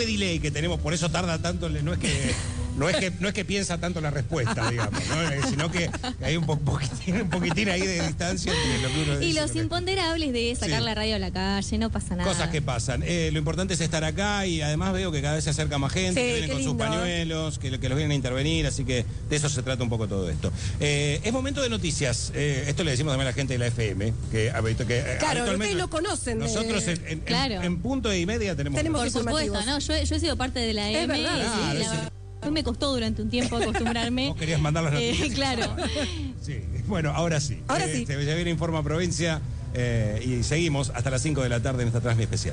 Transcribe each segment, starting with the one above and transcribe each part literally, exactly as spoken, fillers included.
delay que tenemos, por eso tarda tanto, no es que no es que no es que piensa tanto la respuesta, digamos, ¿no? Sino que hay un, po poquitín, un poquitín ahí de distancia entre lo que uno dice. Y los y imponderables de sacar sí. la radio a la calle, no pasa nada. Cosas que pasan. Eh, lo importante es estar acá y además veo que cada vez se acerca más gente, sí, que vienen con lindo. sus pañuelos, que, que los vienen a intervenir, así que de eso se trata un poco todo esto. Eh, es momento de noticias. Eh, esto le decimos también a la gente de la F M, que, que claro, ustedes lo conocen. Nosotros en, en, claro. en, en punto y media tenemos... tenemos Por supuesto, ¿no? Yo, yo he sido parte de la es M. Verdad, y, claro, la, sí. Me costó durante un tiempo acostumbrarme. Vos querías mandar las noticias. Eh, claro. Sí, bueno, ahora sí. Ahora eh, sí. Te ya viene Informa Provincia eh, y seguimos hasta las cinco de la tarde en esta transmisión especial.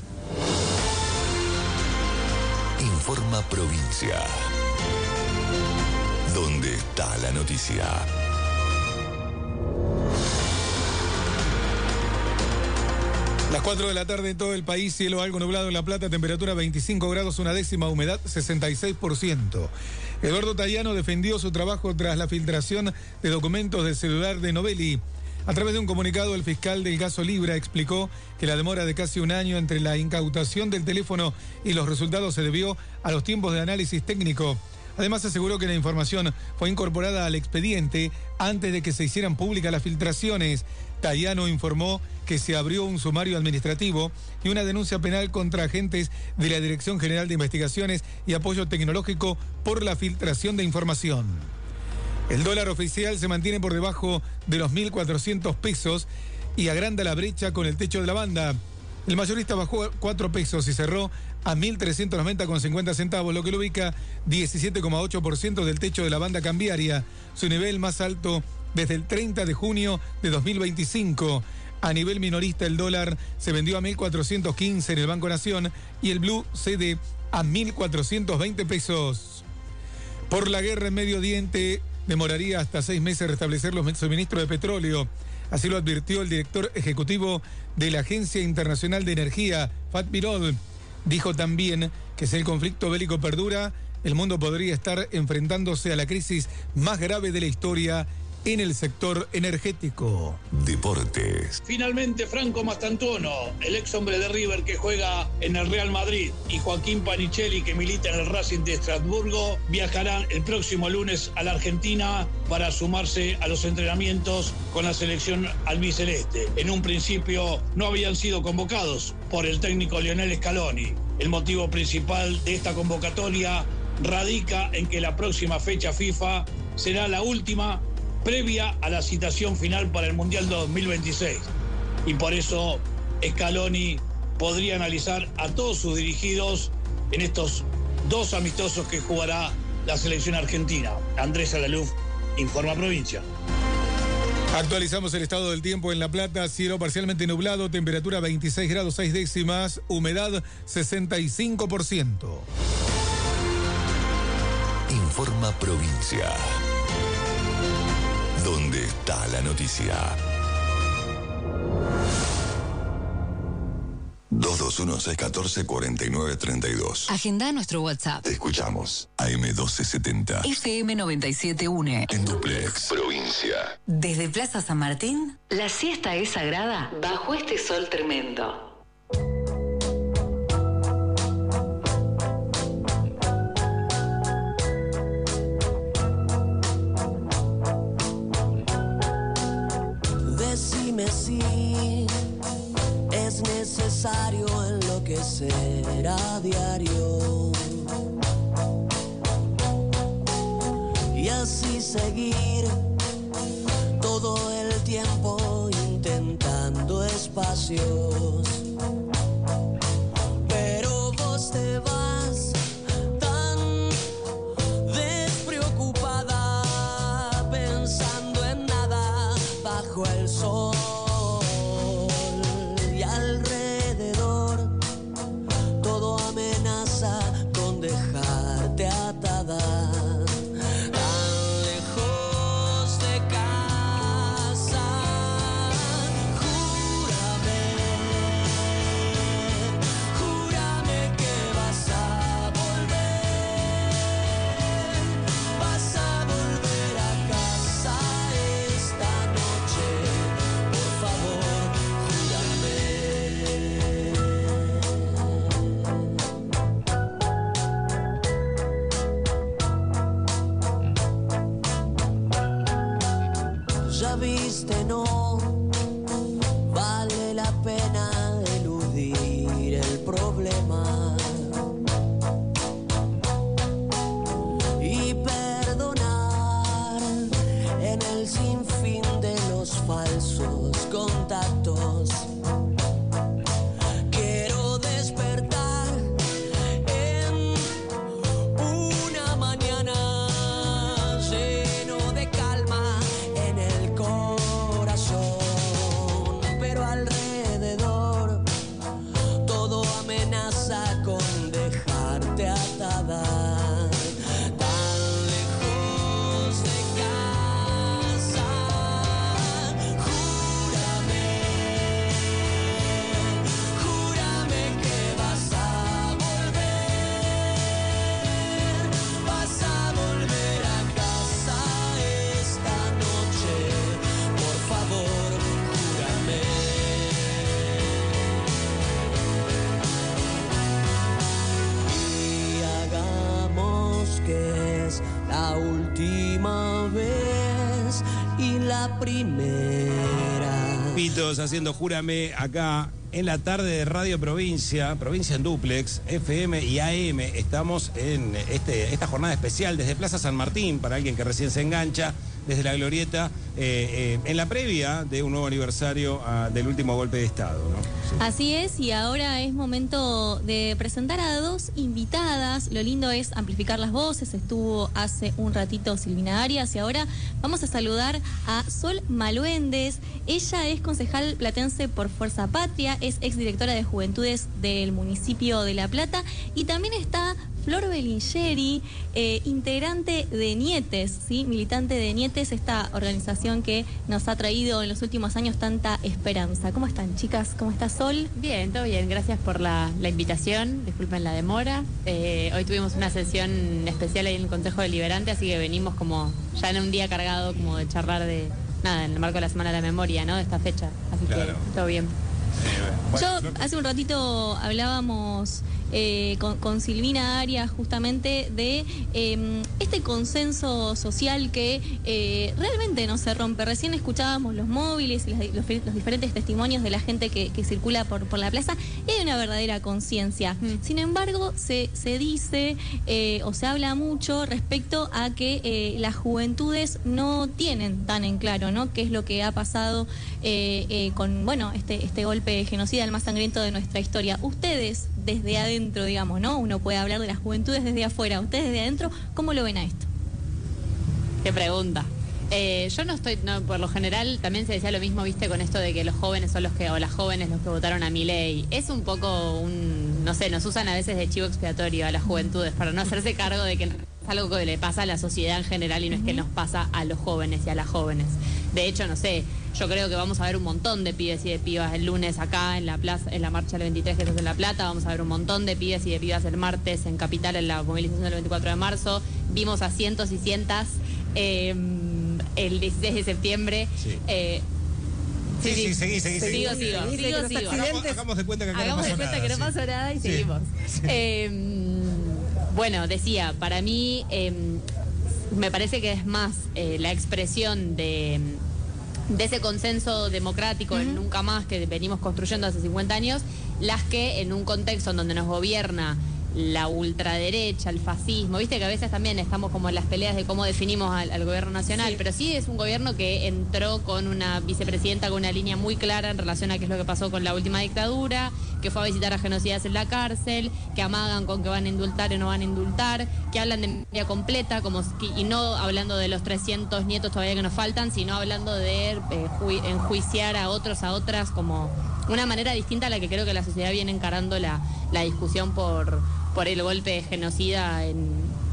Informa Provincia. ¿Dónde está la noticia? Las cuatro de la tarde en todo el país, cielo algo nublado en La Plata, temperatura veinticinco grados, una décima, humedad sesenta y seis por ciento. Eduardo Tayano defendió su trabajo tras la filtración de documentos del celular de Novelli. A través de un comunicado, el fiscal del caso Libra explicó que la demora de casi un año entre la incautación del teléfono y los resultados se debió a los tiempos de análisis técnico. Además, aseguró que la información fue incorporada al expediente antes de que se hicieran públicas las filtraciones. Tayano informó que se abrió un sumario administrativo y una denuncia penal contra agentes de la Dirección General de Investigaciones y Apoyo Tecnológico por la filtración de información. El dólar oficial se mantiene por debajo de los mil cuatrocientos pesos y agranda la brecha con el techo de la banda. El mayorista bajó cuatro pesos y cerró a mil trescientos noventa con cincuenta centavos, lo que lo ubica diecisiete coma ocho por ciento del techo de la banda cambiaria, su nivel más alto desde el treinta de junio de dos mil veinticinco. A nivel minorista, el dólar se vendió a mil cuatrocientos quince en el Banco Nación y el blue cede a mil cuatrocientos veinte pesos. Por la guerra en Medio Oriente, demoraría hasta seis meses restablecer los suministros de petróleo. Así lo advirtió el director ejecutivo de la Agencia Internacional de Energía, Fatih Birol. Dijo también que si el conflicto bélico perdura, el mundo podría estar enfrentándose a la crisis más grave de la historia en el sector energético. Deportes. Finalmente, Franco Mastantuono, el ex hombre de River que juega en el Real Madrid, y Joaquín Panichelli, que milita en el Racing de Estrasburgo, viajarán el próximo lunes a la Argentina para sumarse a los entrenamientos con la selección albiceleste. En un principio no habían sido convocados por el técnico Lionel Scaloni. El motivo principal de esta convocatoria radica en que la próxima fecha FIFA será la última previa a la citación final para el Mundial dos mil veintiséis. Y por eso Scaloni podría analizar a todos sus dirigidos en estos dos amistosos que jugará la selección argentina. Andrés Alaluf, Informa Provincia. Actualizamos el estado del tiempo en La Plata, cielo parcialmente nublado, temperatura veintiséis grados seis décimas, humedad sesenta y cinco por ciento. Informa Provincia. ¿Dónde está la noticia? dos dos uno, seis uno cuatro, cuatro nueve tres dos. Agenda nuestro WhatsApp. Te escuchamos. A M doce setenta. F M noventa y siete punto uno. En Duplex, Provincia. Desde Plaza San Martín, la siesta es sagrada bajo este sol tremendo. Decime si es necesario enloquecer a diario y así seguir todo el tiempo intentando espacios, pero vos te vas tan despreocupada pensando en nada bajo el sol. Júrame la viste, no vale la pena eludir el problema y perdonar en el sinfín de los falsos contactos. Quiero despertar en una mañana lleno de calma en el corazón, pero alrededor todo amenaza con dejarte atada. Tan lejos de casa, júrame, júrame que vas a volver, vas a volver a casa esta noche, por favor, júrame. Y hagamos que es la última vez y la primera. Pitos haciendo Júrame acá en la tarde de Radio Provincia, Provincia en Duplex, F M y A M. Estamos en este, esta jornada especial desde Plaza San Martín, para alguien que recién se engancha, desde la Glorieta, eh, eh, en la previa de un nuevo aniversario uh, del último golpe de Estado, ¿no? Sí. Así es, y ahora es momento de presentar a dos invitadas. Lo lindo es amplificar las voces. Estuvo hace un ratito Silvina Arias y ahora vamos a saludar a Sol Maluendes. Ella es concejal platense por Fuerza Patria, es exdirectora de Juventudes del municipio de La Plata y también está Flor Belingeri, eh, integrante de Nietes, ¿sí? Militante de Nietes, esta organización que nos ha traído en los últimos años tanta esperanza. ¿Cómo están, chicas? ¿Cómo está Sol? Bien, todo bien. Gracias por la, la invitación. Disculpen la demora. Eh, hoy tuvimos una sesión especial ahí en el Consejo Deliberante, así que venimos como ya en un día cargado como de charlar de nada, en el marco de la Semana de la Memoria, ¿no? De esta fecha. Así claro. que todo bien. Yo hace un ratito hablábamos eh, con, con Silvina Arias justamente de eh, este consenso social que eh, realmente no se rompe. Recién escuchábamos los móviles y los, los, los diferentes testimonios de la gente que, que circula por, por la plaza y hay una verdadera conciencia. Mm. Sin embargo, se, se dice eh, o se habla mucho respecto a que eh, las juventudes no tienen tan en claro, ¿no? Qué es lo que ha pasado eh, eh, con, bueno, este, este golpe genocida, el más sangriento de nuestra historia. Ustedes, desde adentro, digamos, ¿no? Uno puede hablar de las juventudes desde afuera. Ustedes desde adentro, ¿cómo lo ven a esto? Qué pregunta. Eh, yo no estoy, no, por lo general también se decía lo mismo, viste, con esto de que los jóvenes son los que, o las jóvenes los que votaron a Milei. Es un poco un, no sé, nos usan a veces de chivo expiatorio a las juventudes para no hacerse cargo de que es algo que le pasa a la sociedad en general y no es que nos pasa a los jóvenes y a las jóvenes. De hecho, no sé, yo creo que vamos a ver un montón de pibes y de pibas el lunes acá en la plaza, en la marcha del veintitrés que se hace en La Plata, vamos a ver un montón de pibes y de pibas el martes en Capital en la movilización del veinticuatro de marzo. Vimos a cientos y cientas eh, el dieciséis de septiembre. Sí. Eh, Sí, sí, sí, seguí, seguí, seguí. Sigo, sigo, sigo, sigo. Hagamos, hagamos de cuenta que acá Hagamos no de pasó cuenta nada, que no sí. pasó nada y Sí. seguimos. Sí. Eh, bueno, decía, para mí eh, me parece que es más eh, la expresión de, de ese consenso democrático, uh-huh, en nunca más que venimos construyendo hace cincuenta años, las que en un contexto en donde nos gobierna la ultraderecha, el fascismo, viste que a veces también estamos como en las peleas de cómo definimos al, al gobierno nacional, sí, pero sí es un gobierno que entró con una vicepresidenta con una línea muy clara en relación a qué es lo que pasó con la última dictadura, que fue a visitar a genocidas en la cárcel, que amagan con que van a indultar y no van a indultar, que hablan de memoria completa, como que, y no hablando de los trescientos nietos todavía que nos faltan, sino hablando de eh, ju- enjuiciar a otros, a otras, como una manera distinta a la que creo que la sociedad viene encarando la, la discusión por, por el golpe genocida en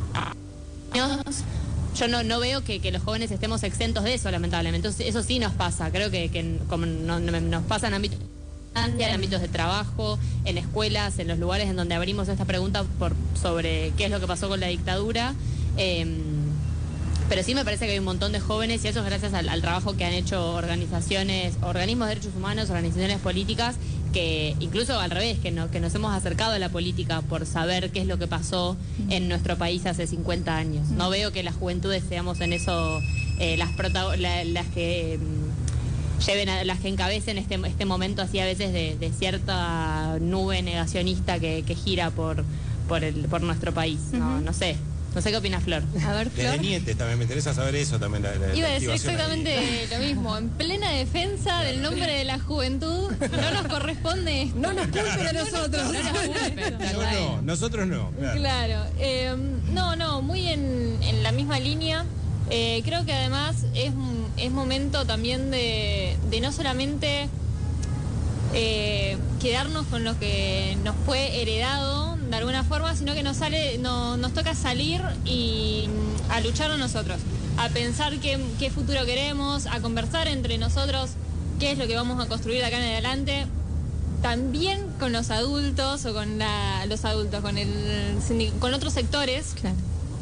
años. Yo no, no veo que, que los jóvenes estemos exentos de eso, lamentablemente. Entonces, eso sí nos pasa. Creo que, que como no, no, nos pasa en ámbitos, en ámbitos de trabajo, en escuelas, en los lugares en donde abrimos esta pregunta por, sobre qué es lo que pasó con la dictadura. Eh, pero sí me parece que hay un montón de jóvenes, y eso es gracias al, al trabajo que han hecho organizaciones, organismos de derechos humanos, organizaciones políticas, que incluso al revés, que, no, que nos hemos acercado a la política por saber qué es lo que pasó en nuestro país hace cincuenta años. No veo que las juventudes seamos en eso eh, las, prota la, las que... Eh, lleven a las que encabecen este, este momento así a veces de, de cierta nube negacionista que, que gira por, por, el, por nuestro país. Uh-huh. No, no sé. No sé qué opina Flor. A ver, Flor. Desde Nietes también, me interesa saber eso también. La, la, Iba la a decir exactamente ahí. Lo mismo. En plena defensa del nombre de la juventud, no nos corresponde esto. No nos culpen a nosotros. No nos culpen. Yo no, nosotros no. Claro. claro. Eh, no, no, muy en, en la misma línea. Eh, creo que además es, es momento también de, de no solamente eh, quedarnos con lo que nos fue heredado de alguna forma, sino que nos sale, no, nos toca salir y a lucharlo nosotros, a pensar qué, qué futuro queremos, a conversar entre nosotros qué es lo que vamos a construir de acá en adelante, también con los adultos o con la, los adultos, con, el, con otros sectores. Claro.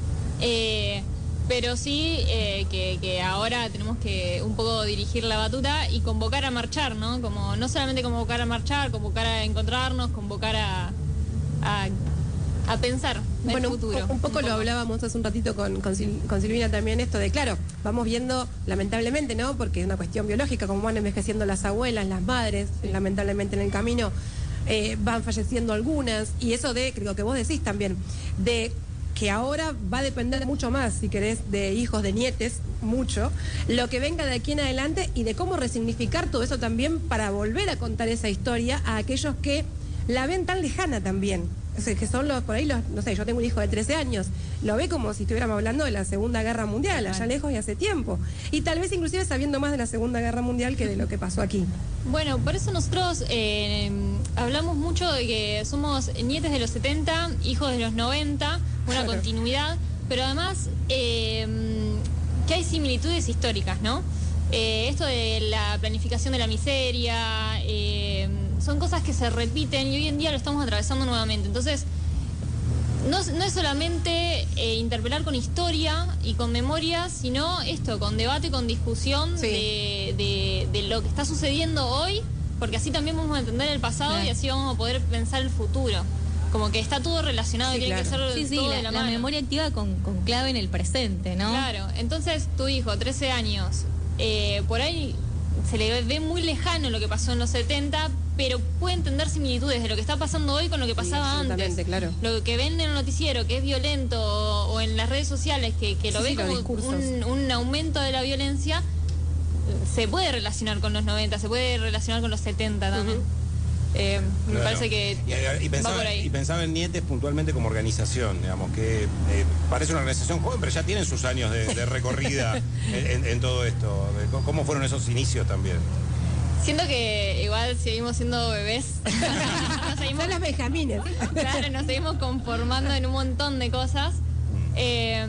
Eh, Pero sí eh, que, que ahora tenemos que un poco dirigir la batuta y convocar a marchar, ¿no? Como no solamente convocar a marchar, convocar a encontrarnos, convocar a, a, a pensar en bueno, el futuro. Un, un, poco un poco lo hablábamos hace un ratito con, con, Sil, con Silvina también, esto de, claro, vamos viendo, lamentablemente, ¿no? Porque es una cuestión biológica, como van envejeciendo las abuelas, las madres, lamentablemente en el camino eh, van falleciendo algunas, y eso de, creo que vos decís también, de... que ahora va a depender mucho más, si querés, de hijos, de nietes, mucho, lo que venga de aquí en adelante y de cómo resignificar todo eso también para volver a contar esa historia a aquellos que la ven tan lejana también. O sea, que son los, por ahí los, no sé, yo tengo un hijo de trece años, lo ve como si estuviéramos hablando de la Segunda Guerra Mundial, allá lejos y hace tiempo. Y tal vez inclusive sabiendo más de la Segunda Guerra Mundial que de lo que pasó aquí. Bueno, por eso nosotros eh, hablamos mucho de que somos nietes de los setenta, hijos de los noventa, una continuidad, pero además eh, que hay similitudes históricas, ¿no? Eh, esto de la planificación de la miseria, eh, son cosas que se repiten y hoy en día lo estamos atravesando nuevamente. Entonces, no, no es solamente eh, interpelar con historia y con memoria, sino esto, con debate, con discusión sí. de, de, de lo que está sucediendo hoy, porque así también vamos a entender el pasado sí. y así vamos a poder pensar el futuro. Como que está todo relacionado sí, y tiene claro. que ser sí, todo sí, de la, la, la memoria activa con, con clave en el presente, ¿no? Claro, entonces tu hijo, trece años, eh, por ahí se le ve muy lejano lo que pasó en los setenta, pero puede entender similitudes de lo que está pasando hoy con lo que pasaba sí, antes. Claro. Lo que ven en el noticiero, que es violento, o, o en las redes sociales, que, que lo sí, ve sí, como un, un aumento de la violencia, se puede relacionar con los noventa, se puede relacionar con los setenta también. Uh-huh. Eh, me claro. parece que y, y, pensaba, va por ahí. y pensaba en Nietes puntualmente como organización, digamos, que eh, parece una organización joven, pero ya tienen sus años de, de recorrida en, en, en todo esto. ¿Cómo fueron esos inicios también? Siento que igual seguimos siendo bebés. nos seguimos, Son las benjamines. Claro, nos seguimos conformando en un montón de cosas. Eh,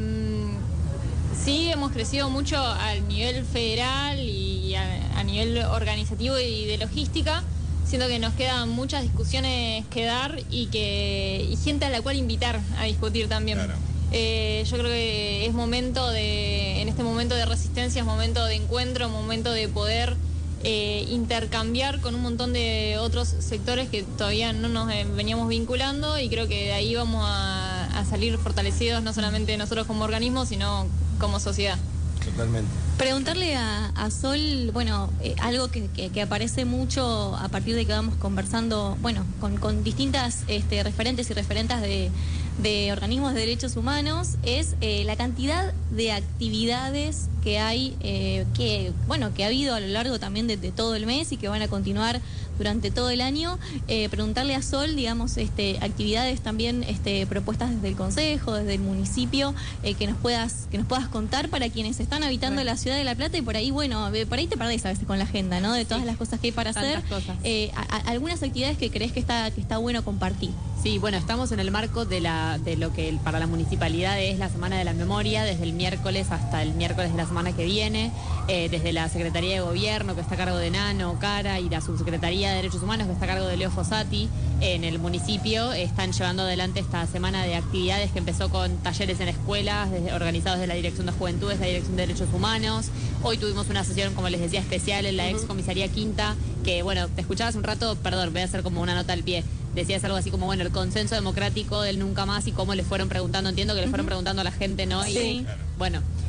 sí, hemos crecido mucho a nivel federal y a, a nivel organizativo y de logística. Siento que nos quedan muchas discusiones que dar y que y gente a la cual invitar a discutir también. Claro. Eh, yo creo que es momento de, en este momento de resistencia, es momento de encuentro, momento de poder eh, intercambiar con un montón de otros sectores que todavía no nos eh, veníamos vinculando, y creo que de ahí vamos a, a salir fortalecidos, no solamente nosotros como organismo, sino como sociedad. Totalmente. Preguntarle a, a Sol, bueno, eh, algo que, que, que aparece mucho a partir de que vamos conversando, bueno, con, con distintas este, referentes y referentas de, de organismos de derechos humanos, es eh, la cantidad de actividades que hay, eh, que, bueno, que ha habido a lo largo también de, de todo el mes y que van a continuar durante todo el año. Eh, preguntarle a Sol, digamos, este, actividades también este, propuestas desde el Consejo, desde el municipio, eh, que nos puedas que nos puedas contar para quienes están habitando bueno. la ciudad de La Plata, y por ahí, bueno, por ahí te perdés a veces con la agenda, ¿no? De todas sí. las cosas que hay para Tantas hacer. Eh, a, a, algunas actividades que crees que está, que está bueno compartir. Sí, bueno, estamos en el marco de, la, de lo que para la municipalidad es la Semana de la Memoria, desde el miércoles hasta el miércoles de la semana que viene, eh, desde la Secretaría de Gobierno, que está a cargo de Nano, Cara, y la Subsecretaría de Derechos Humanos, que está a cargo de Leo Fossati, en el municipio, están llevando adelante esta semana de actividades que empezó con talleres en escuelas, desde, organizados de la Dirección de Juventudes, la Dirección de Derechos Humanos. Hoy tuvimos una sesión, como les decía, especial en la uh-huh. ex comisaría Quinta, que, bueno, te escuchaba hace un rato, perdón, voy a hacer como una nota al pie. Decías algo así como, bueno, el consenso democrático del nunca más y cómo le fueron preguntando, entiendo que le fueron preguntando a la gente, ¿no? Y, sí. bueno,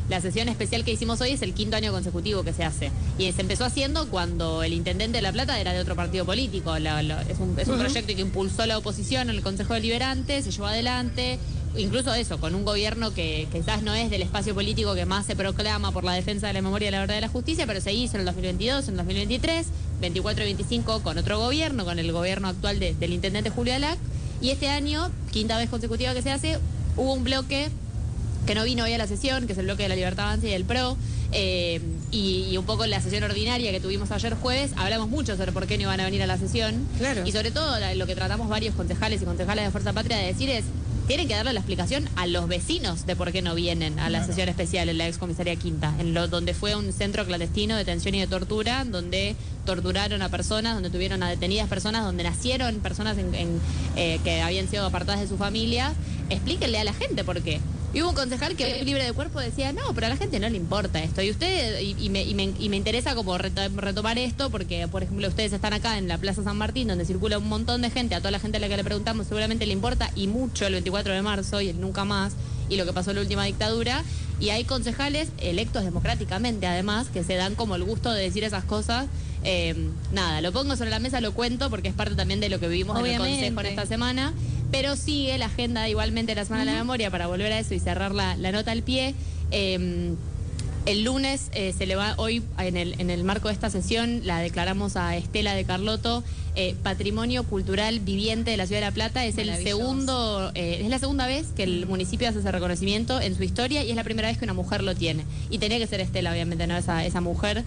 la sesión especial que hicimos hoy es el quinto año consecutivo que se hace. Y se empezó haciendo cuando el intendente de La Plata era de otro partido político. La, la, es un, es un uh-huh. proyecto que impulsó la oposición en el Consejo Deliberante, se llevó adelante. Incluso eso, con un gobierno que, que quizás no es del espacio político que más se proclama por la defensa de la memoria, la verdad y la justicia, pero se hizo en el dos mil veintidós, en el dos mil veintitrés, veinticuatro y veinticinco con otro gobierno, con el gobierno actual de, del intendente Julio Alac. Y este año, quinta vez consecutiva que se hace, hubo un bloque que no vino hoy a la sesión, que es el bloque de la Libertad Avanza y del P R O, eh, y, y un poco en la sesión ordinaria que tuvimos ayer jueves, hablamos mucho sobre por qué no iban a venir a la sesión. Claro. Y sobre todo lo que tratamos varios concejales y concejales de Fuerza Patria de decir es, tienen que darle la explicación a los vecinos de por qué no vienen a la claro. sesión especial en la excomisaría Quinta, en lo, donde fue un centro clandestino de detención y de tortura, donde torturaron a personas, donde tuvieron a detenidas personas, donde nacieron personas en, en, eh, que habían sido apartadas de sus familias. Explíquenle a la gente por qué. Y hubo un concejal que libre de cuerpo decía, no, pero a la gente no le importa esto. Y usted, y, y, me, y, me, y me interesa como retomar esto, porque, por ejemplo, ustedes están acá en la Plaza San Martín, donde circula un montón de gente, a toda la gente a la que le preguntamos seguramente le importa, y mucho el veinticuatro de marzo y el nunca más, y lo que pasó en la última dictadura. Y hay concejales electos democráticamente, además, que se dan como el gusto de decir esas cosas. Eh, nada, lo pongo sobre la mesa, lo cuento, porque es parte también de lo que vivimos Obviamente. en el Consejo en esta semana. Pero sigue la agenda igualmente de la Semana uh-huh. de la Memoria, para volver a eso y cerrar la, la nota al pie. Eh, el lunes eh, se le va, hoy en el, en el marco de esta sesión, la declaramos a Estela de Carlotto eh, Patrimonio Cultural Viviente de la Ciudad de La Plata. Es el segundo, eh, es la segunda vez que el municipio hace ese reconocimiento en su historia, y es la primera vez que una mujer lo tiene. Y tenía que ser Estela, obviamente, no esa, esa mujer.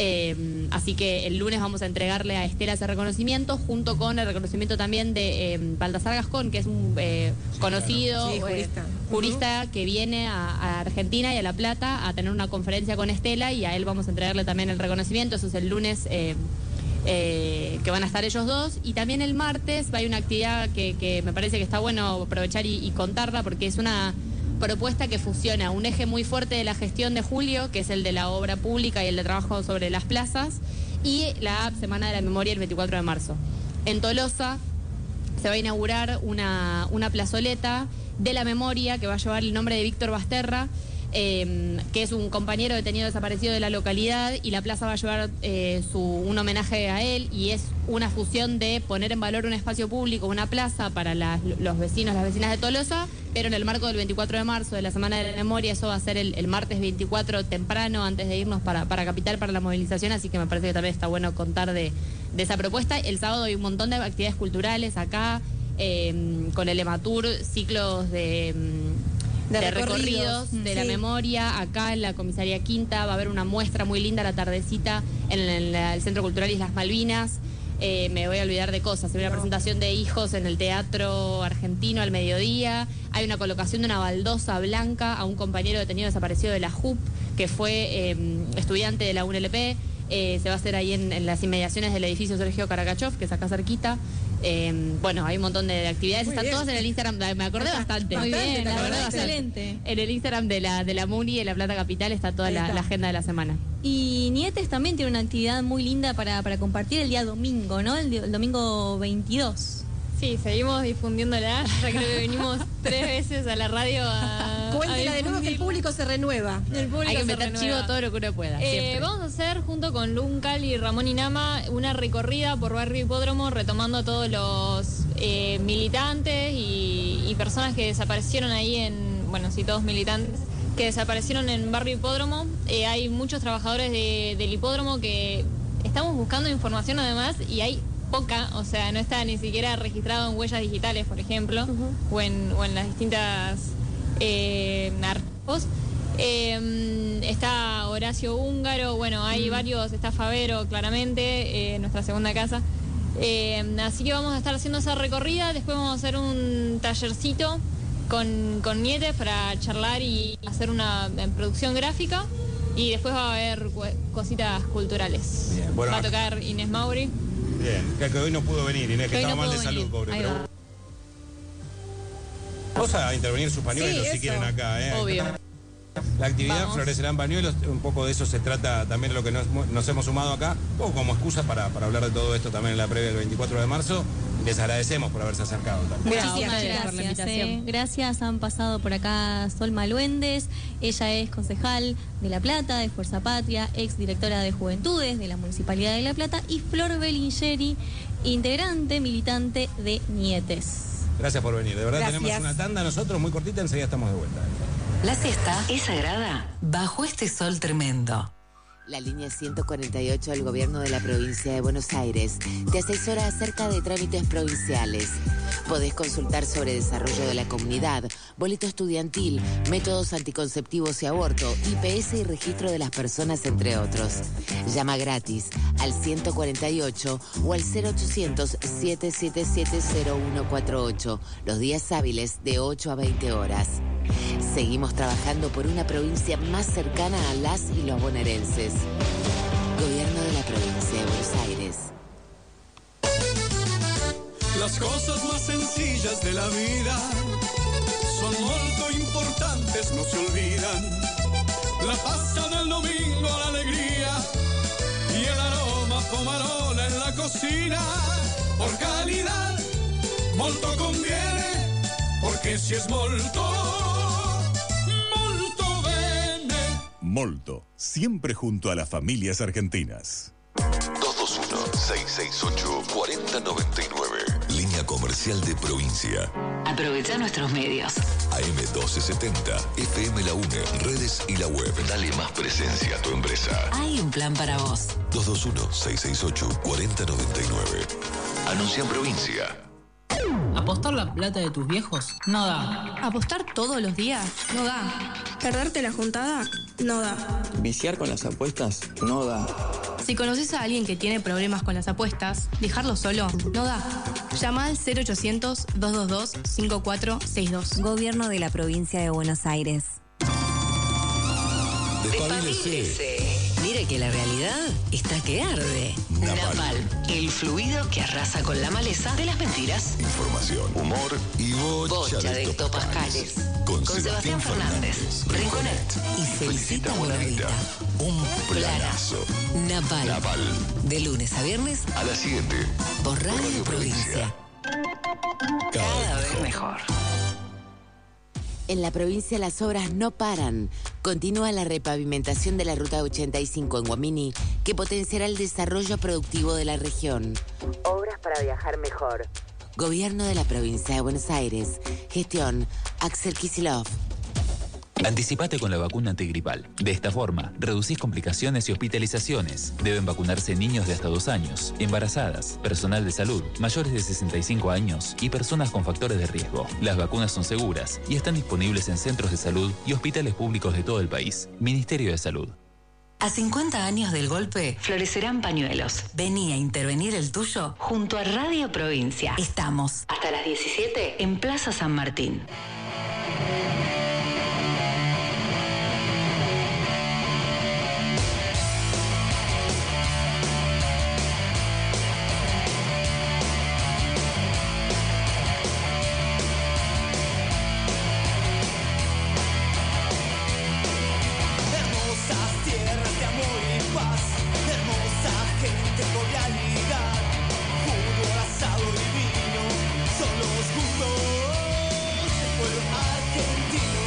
Eh, así que el lunes vamos a entregarle a Estela ese reconocimiento, junto con el reconocimiento también de eh, Baltasar Gascón, que es un eh, conocido sí, jurista, eh, jurista uh-huh. que viene a, a Argentina y a La Plata a tener una conferencia con Estela, y a él vamos a entregarle también el reconocimiento. Eso es el lunes eh, eh, que van a estar ellos dos. Y también el martes hay una actividad que, que me parece que está bueno aprovechar y, y contarla, porque es una propuesta que fusiona un eje muy fuerte de la gestión de Julio, que es el de la obra pública y el de trabajo sobre las plazas, y la Semana de la Memoria el veinticuatro de marzo. En Tolosa se va a inaugurar una, una plazoleta de la memoria que va a llevar el nombre de Víctor Basterra, eh, que es un compañero detenido desaparecido de la localidad, y la plaza va a llevar eh, su, un homenaje a él, y es una fusión de poner en valor un espacio público, una plaza para la, los vecinos, las vecinas de Tolosa, pero en el marco del veinticuatro de marzo, de la Semana de la Memoria. Eso va a ser el, el martes veinticuatro temprano, antes de irnos para, para Capital, para la movilización, así que me parece que también está bueno contar de, de esa propuesta. El sábado hay un montón de actividades culturales acá, eh, con el EMATUR, ciclos de... De, de recorridos, recorridos de sí. la memoria. Acá en la comisaría Quinta va a haber una muestra muy linda a la tardecita en el, en el Centro Cultural Islas Malvinas. Eh, me voy a olvidar de cosas. Hay una no. presentación de hijos en el Teatro Argentino al mediodía. Hay una colocación de una baldosa blanca a un compañero detenido desaparecido de la J U P, que fue eh, estudiante de la U N L P. Eh, se va a hacer ahí en, en las inmediaciones del edificio Sergio Karakachov, que es acá cerquita. Eh, bueno, hay un montón de actividades, muy están bien. Todas en el Instagram, me acordé bastante. Muy bien, la verdad, excelente. En el Instagram de la, de la MUNI, en La Plata Capital, está toda la, la agenda de la semana. Y Nietes también tiene una actividad muy linda para, para compartir el día domingo, ¿no? El, el domingo veintidós. Sí, seguimos difundiéndola. Ya creo que venimos tres veces a la radio a. Cuéntela de nuevo, que el público se renueva. El público Hay que meter chivo todo lo que uno pueda. Eh, vamos a hacer, junto con Luncal y Ramón Inama, una recorrida por Barrio Hipódromo, retomando a todos los eh, militantes y, y personas que desaparecieron ahí en. Bueno, sí, todos militantes que desaparecieron en Barrio Hipódromo. Eh, hay muchos trabajadores de, del hipódromo que estamos buscando información, además, y hay poca, o sea, no está ni siquiera registrado en huellas digitales, por ejemplo, uh-huh. o, en, o en las distintas eh, archivos. Eh, está Horacio Húngaro, bueno, hay uh-huh. varios, está Favero, claramente, eh, nuestra segunda casa. Eh, así que vamos a estar haciendo esa recorrida. Después vamos a hacer un tallercito con, con Nietes para charlar y hacer una producción gráfica. Y después va a haber cositas culturales. Bien, bueno, va a tocar Inés Mauri. Bien, que hoy no pudo venir, Inés, que, que estaba no mal de salud, venir. Pobre. Pero... Vamos a intervenir sus pañuelos sí, si quieren acá, ¿eh? Obvio. la actividad Vamos. Florecerán Pañuelos, un poco de eso se trata también lo que nos, nos hemos sumado acá, un poco como excusa para, para hablar de todo esto también en la previa del veinticuatro de marzo. Les agradecemos por haberse acercado también. Muchísimas Gracias por la gracias. invitación. eh. Gracias, han pasado por acá Sol Maluendes, ella es concejal de La Plata, de Fuerza Patria, ex directora de Juventudes de la Municipalidad de La Plata, y Flor Belingeri, integrante, militante de Nietes. Gracias por venir, de verdad. Gracias. Tenemos una tanda nosotros muy cortita, enseguida estamos de vuelta. La siesta es sagrada bajo este sol tremendo. La línea ciento cuarenta y ocho del Gobierno de la Provincia de Buenos Aires te asesora acerca de trámites provinciales. Podés consultar sobre desarrollo de la comunidad, boleto estudiantil, métodos anticonceptivos y aborto, I P S y registro de las personas, entre otros. Llama gratis al ciento cuarenta y ocho o al cero ochocientos, siete siete siete, cero uno cuatro ocho, los días hábiles de ocho a veinte horas. Seguimos trabajando por una provincia más cercana a las y los bonaerenses. Gobierno de la Provincia de Buenos Aires. Las cosas más sencillas de la vida son muy importantes, no se olvidan. La pasta del domingo, la alegría y el aroma pomarola en la cocina. Por calidad, molto conviene, porque si es molto, molto bene. Molto, siempre junto a las familias argentinas. dos dos uno, seis seis ocho, cuatro cero nueve nueve. Línea comercial de provincia. Aprovecha nuestros medios. A M doce setenta, F M La UNE, redes y la web. Dale más presencia a tu empresa. Hay un plan para vos. dos dos uno, seis seis ocho, cuatro cero nueve nueve. Anuncia en provincia. ¿Apostar la plata de tus viejos? No da. ¿Apostar todos los días? No da. ¿Perderte la juntada? No da. ¿Viciar con las apuestas? No da. Si conoces a alguien que tiene problemas con las apuestas, dejarlo solo no da. Llama al cero ochocientos, dos dos dos, cinco cuatro seis dos. Gobierno de la Provincia de Buenos Aires. Despabilese. Mire que la realidad está que arde. Napal. Napal, el fluido que arrasa con la maleza de las mentiras. Información, humor y bocha, Bocha de de hectopascales. Con, Con Sebastián Fernández, Rinconet y Felicita Buenavista. Un planazo. Napal. Napal. De lunes a viernes A las siete. por Radio Provincia. Cada vez mejor. En la provincia las obras no paran. Continúa la repavimentación de la Ruta ochenta y cinco en Guamini, que potenciará el desarrollo productivo de la región. Obras para viajar mejor. Gobierno de la Provincia de Buenos Aires. Gestión Axel Kicillof. Anticipate con la vacuna antigripal. De esta forma, reducís complicaciones y hospitalizaciones. Deben vacunarse niños de hasta dos años, embarazadas, personal de salud, mayores de sesenta y cinco años y personas con factores de riesgo. Las vacunas son seguras y están disponibles en centros de salud y hospitales públicos de todo el país. Ministerio de Salud. A cincuenta años del golpe, florecerán pañuelos. Vení a intervenir el tuyo junto a Radio Provincia. Estamos hasta las diecisiete en Plaza San Martín. Son los juntos, el pueblo argentino.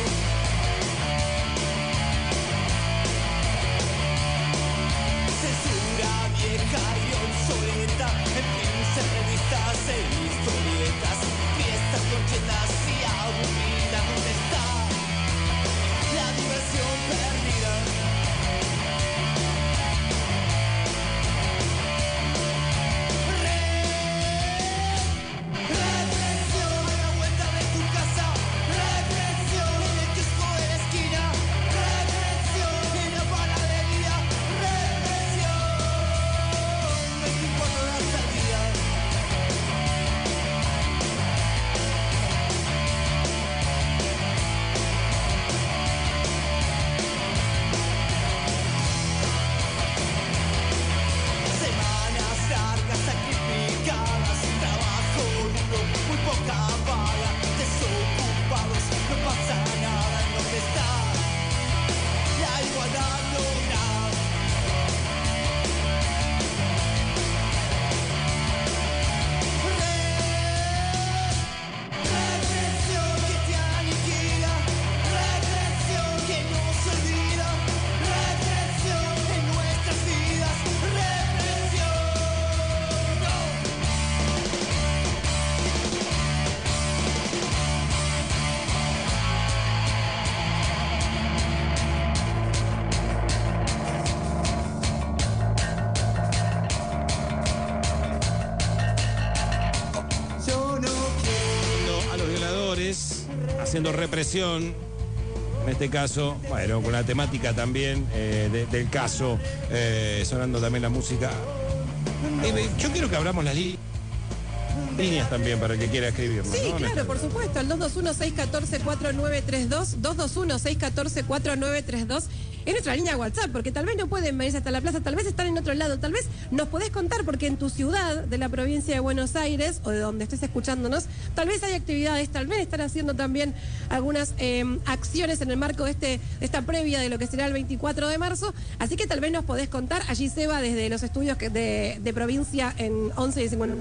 haciendo represión. En este caso, bueno, con la temática también eh, de, del caso, eh, sonando también la música. Eh, yo quiero que abramos las li líneas también para el que quiera escribirnos. Sí, ¿no? claro, por supuesto. El dos dos uno, seis uno cuatro, cuatro nueve tres dos, dos dos uno, seis uno cuatro, cuatro nueve tres dos. Es nuestra línea de WhatsApp, porque tal vez no pueden venirse hasta la plaza, tal vez están en otro lado, tal vez nos podés contar, porque en tu ciudad de la provincia de Buenos Aires, o de donde estés escuchándonos, tal vez hay actividades, tal vez están haciendo también algunas eh, acciones en el marco de, este, de esta previa de lo que será el veinticuatro de marzo, así que tal vez nos podés contar. Allí Seba, desde los estudios que de, de provincia en once y cincuenta.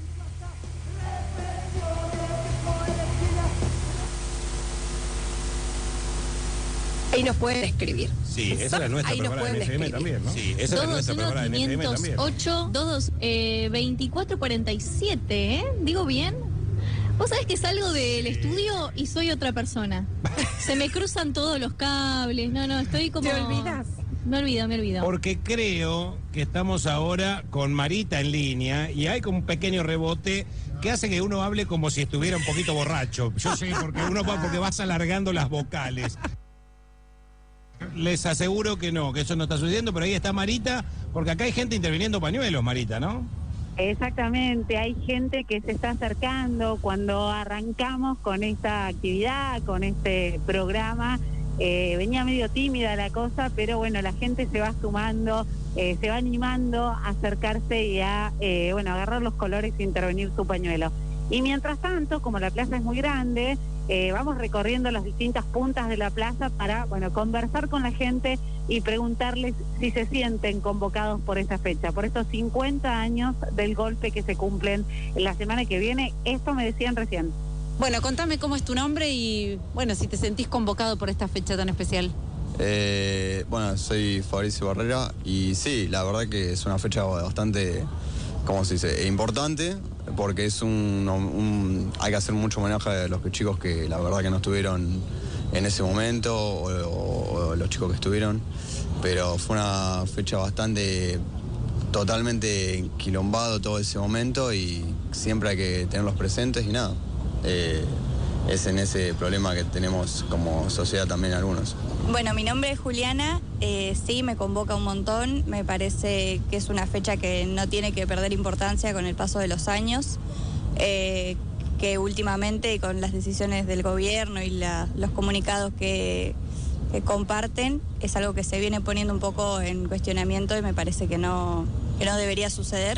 Ahí nos pueden escribir. Sí, esa es la nuestra preparada en F M también, ¿no? Sí, esa es la nuestra preparada en F M también. ocho dos dos veinticuatro cuarenta y siete, ¿eh? ¿Digo bien? Vos sabés que salgo del estudio y soy otra persona. Se me cruzan todos los cables. No, no, estoy como... ¿Te olvidas? Me olvido, me olvido. Porque creo que estamos ahora con Marita en línea y hay como un pequeño rebote que hace que uno hable como si estuviera un poquito borracho. Yo sé, porque uno va, porque vas alargando las vocales. Les aseguro que no, que eso no está sucediendo, pero ahí está Marita, porque acá hay gente interviniendo pañuelos, Marita, ¿no? Exactamente, hay gente que se está acercando. Cuando arrancamos con esta actividad, con este programa, eh, venía medio tímida la cosa, pero bueno, la gente se va sumando, eh, se va animando a acercarse y a, eh, bueno, agarrar los colores e intervenir su pañuelo. Y mientras tanto, como la plaza es muy grande, Eh, vamos recorriendo las distintas puntas de la plaza para, bueno, conversar con la gente y preguntarles si se sienten convocados por esta fecha, por estos cincuenta años del golpe que se cumplen en la semana que viene. Esto me decían recién. Bueno, contame cómo es tu nombre y, bueno, si te sentís convocado por esta fecha tan especial. Eh, bueno, soy Fabricio Barrera y sí, la verdad que es una fecha bastante, ¿cómo se dice?, importante, porque es un, un hay que hacer mucho homenaje a los chicos que la verdad que no estuvieron en ese momento, o, o, o los chicos que estuvieron, pero fue una fecha bastante, totalmente quilombado todo ese momento y siempre hay que tenerlos presentes y nada, eh, es en ese problema que tenemos como sociedad también algunos. Bueno, mi nombre es Juliana, eh, sí, me convoca un montón, me parece que es una fecha que no tiene que perder importancia con el paso de los años, eh, que últimamente con las decisiones del gobierno y la, los comunicados que, que comparten, es algo que se viene poniendo un poco en cuestionamiento y me parece que no, que no debería suceder.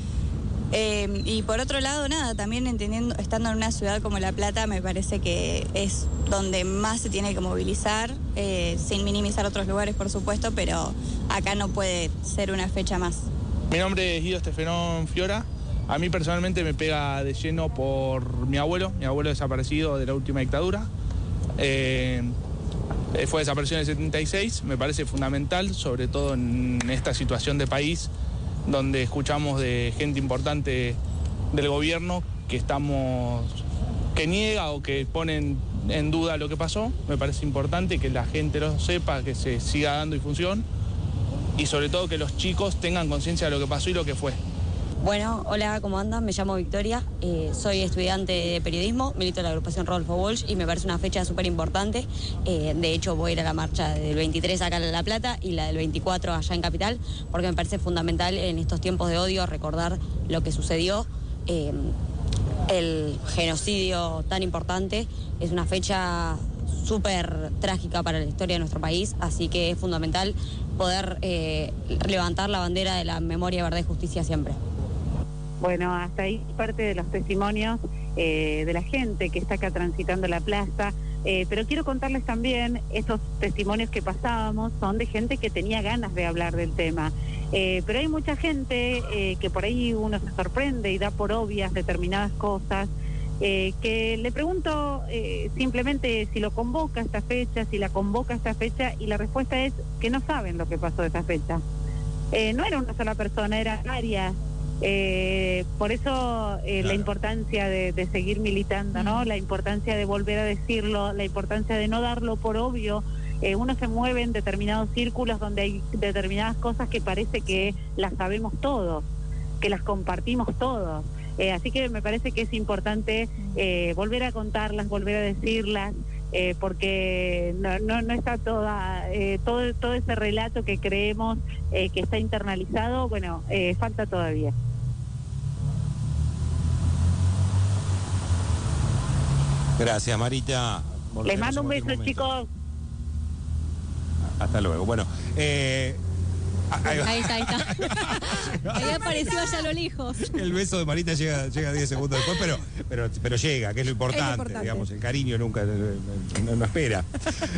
Eh, y por otro lado, nada, también entendiendo, estando en una ciudad como La Plata, me parece que es donde más se tiene que movilizar, eh, sin minimizar otros lugares, por supuesto, pero acá no puede ser una fecha más. Mi nombre es Guido Estefanón Fiora. A mí personalmente me pega de lleno por mi abuelo, mi abuelo desaparecido de la última dictadura. Eh, fue desaparecido en el setenta y seis, me parece fundamental, sobre todo en esta situación de país, donde escuchamos de gente importante del gobierno que estamos, que niega o que ponen en duda lo que pasó. Me parece importante que la gente lo sepa, que se siga dando difusión y sobre todo que los chicos tengan conciencia de lo que pasó y lo que fue. Bueno, hola, ¿cómo andan? Me llamo Victoria, eh, soy estudiante de periodismo, milito en la agrupación Rodolfo Walsh y me parece una fecha súper importante. Eh, de hecho, voy a ir a la marcha del veintitrés acá en La Plata y la del veinticuatro allá en Capital, porque me parece fundamental en estos tiempos de odio recordar lo que sucedió. Eh, el genocidio tan importante es una fecha súper trágica para la historia de nuestro país, así que es fundamental poder eh, levantar la bandera de la memoria, verdad y justicia siempre. Bueno, hasta ahí parte de los testimonios eh, de la gente que está acá transitando la plaza, eh, pero quiero contarles también, estos testimonios que pasábamos son de gente que tenía ganas de hablar del tema, eh, pero hay mucha gente eh, que por ahí uno se sorprende y da por obvias determinadas cosas, eh, que le pregunto eh, simplemente si lo convoca esta fecha, si la convoca esta fecha, y la respuesta es que no saben lo que pasó de esa fecha. Eh, no era una sola persona, era varias. Eh, por eso eh, claro. La importancia de, de seguir militando, ¿no? La importancia de volver a decirlo, la importancia de no darlo por obvio. Eh, uno se mueve en determinados círculos donde hay determinadas cosas que parece que las sabemos todos, que las compartimos todos. Eh, así que me parece que es importante eh, volver a contarlas, volver a decirlas, eh, porque no, no, no está toda eh, todo, todo ese relato que creemos eh, que está internalizado, bueno, eh, falta todavía. Gracias, Marita. Les mando un beso, chicos. Hasta luego. Bueno, eh, ahí, ahí está, ahí está. Ahí apareció allá a lo lejos. El beso de Marita llega llega diez segundos después, pero, pero, pero llega, que es lo importante, Es lo importante. digamos, el cariño nunca no, no espera.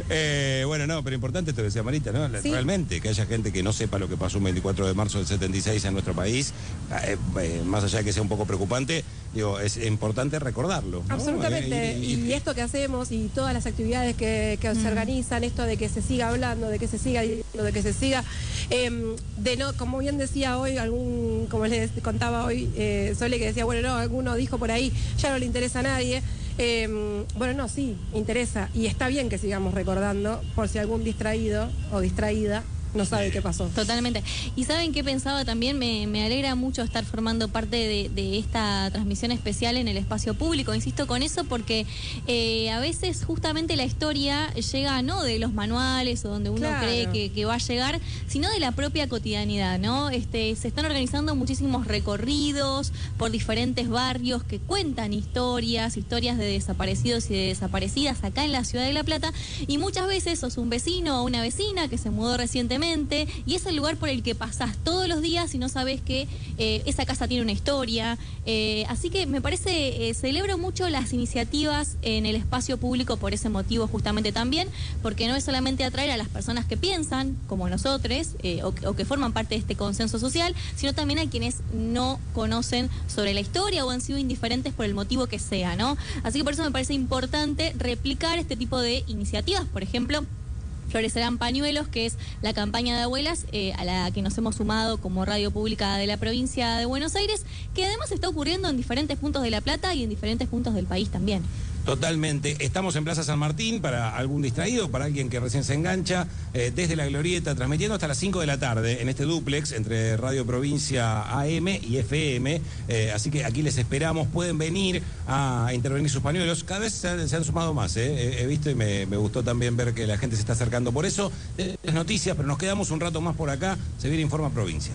Eh, bueno, no, pero importante esto que decía Marita, ¿no? Sí. Realmente, que haya gente que no sepa lo que pasó un veinticuatro de marzo del setenta y seis en nuestro país, eh, eh, más allá de que sea un poco preocupante, digo, es importante recordarlo, ¿no? Absolutamente, Eh, y, y esto que hacemos y todas las actividades que, que se Mm. organizan, esto de que se siga hablando, de que se siga diciendo, de que se siga, eh, de no, como bien decía hoy, algún, como les contaba hoy, eh, Sole, que decía, bueno, no, alguno dijo por ahí, ya no le interesa a nadie. Eh, bueno, no, sí, interesa, y está bien que sigamos recordando, por si algún distraído o distraída no sabe qué pasó. Totalmente. Y ¿saben qué pensaba también? Me, me alegra mucho estar formando parte de, de esta transmisión especial en el espacio público. Insisto con eso porque eh, a veces justamente la historia llega no de los manuales o donde uno Claro. cree que, que va a llegar, sino de la propia cotidianidad, ¿no? Este, se están organizando muchísimos recorridos por diferentes barrios que cuentan historias, historias de desaparecidos y de desaparecidas acá en la ciudad de La Plata, y muchas veces sos un vecino o una vecina que se mudó recientemente y es el lugar por el que pasás todos los días y no sabes que eh, esa casa tiene una historia. Eh, así que me parece, eh, celebro mucho las iniciativas en el espacio público por ese motivo justamente también, porque no es solamente atraer a las personas que piensan, como nosotros, eh, o, o que forman parte de este consenso social, sino también a quienes no conocen sobre la historia o han sido indiferentes por el motivo que sea, ¿no? Así que por eso me parece importante replicar este tipo de iniciativas, por ejemplo, Florecerán Pañuelos, que es la campaña de abuelas eh, a la que nos hemos sumado como radio pública de la provincia de Buenos Aires, que además está ocurriendo en diferentes puntos de La Plata y en diferentes puntos del país también. Totalmente. Estamos en Plaza San Martín para algún distraído, para alguien que recién se engancha, eh, desde la Glorieta, transmitiendo hasta las cinco de la tarde en este dúplex entre Radio Provincia A M y F M. Eh, así que aquí les esperamos. Pueden venir a intervenir sus pañuelos. Cada vez se han, se han sumado más, ¿eh? He, he visto y me, me gustó también ver que la gente se está acercando. Por eso, eh, las noticias, pero nos quedamos un rato más por acá. Se viene Informa Provincia.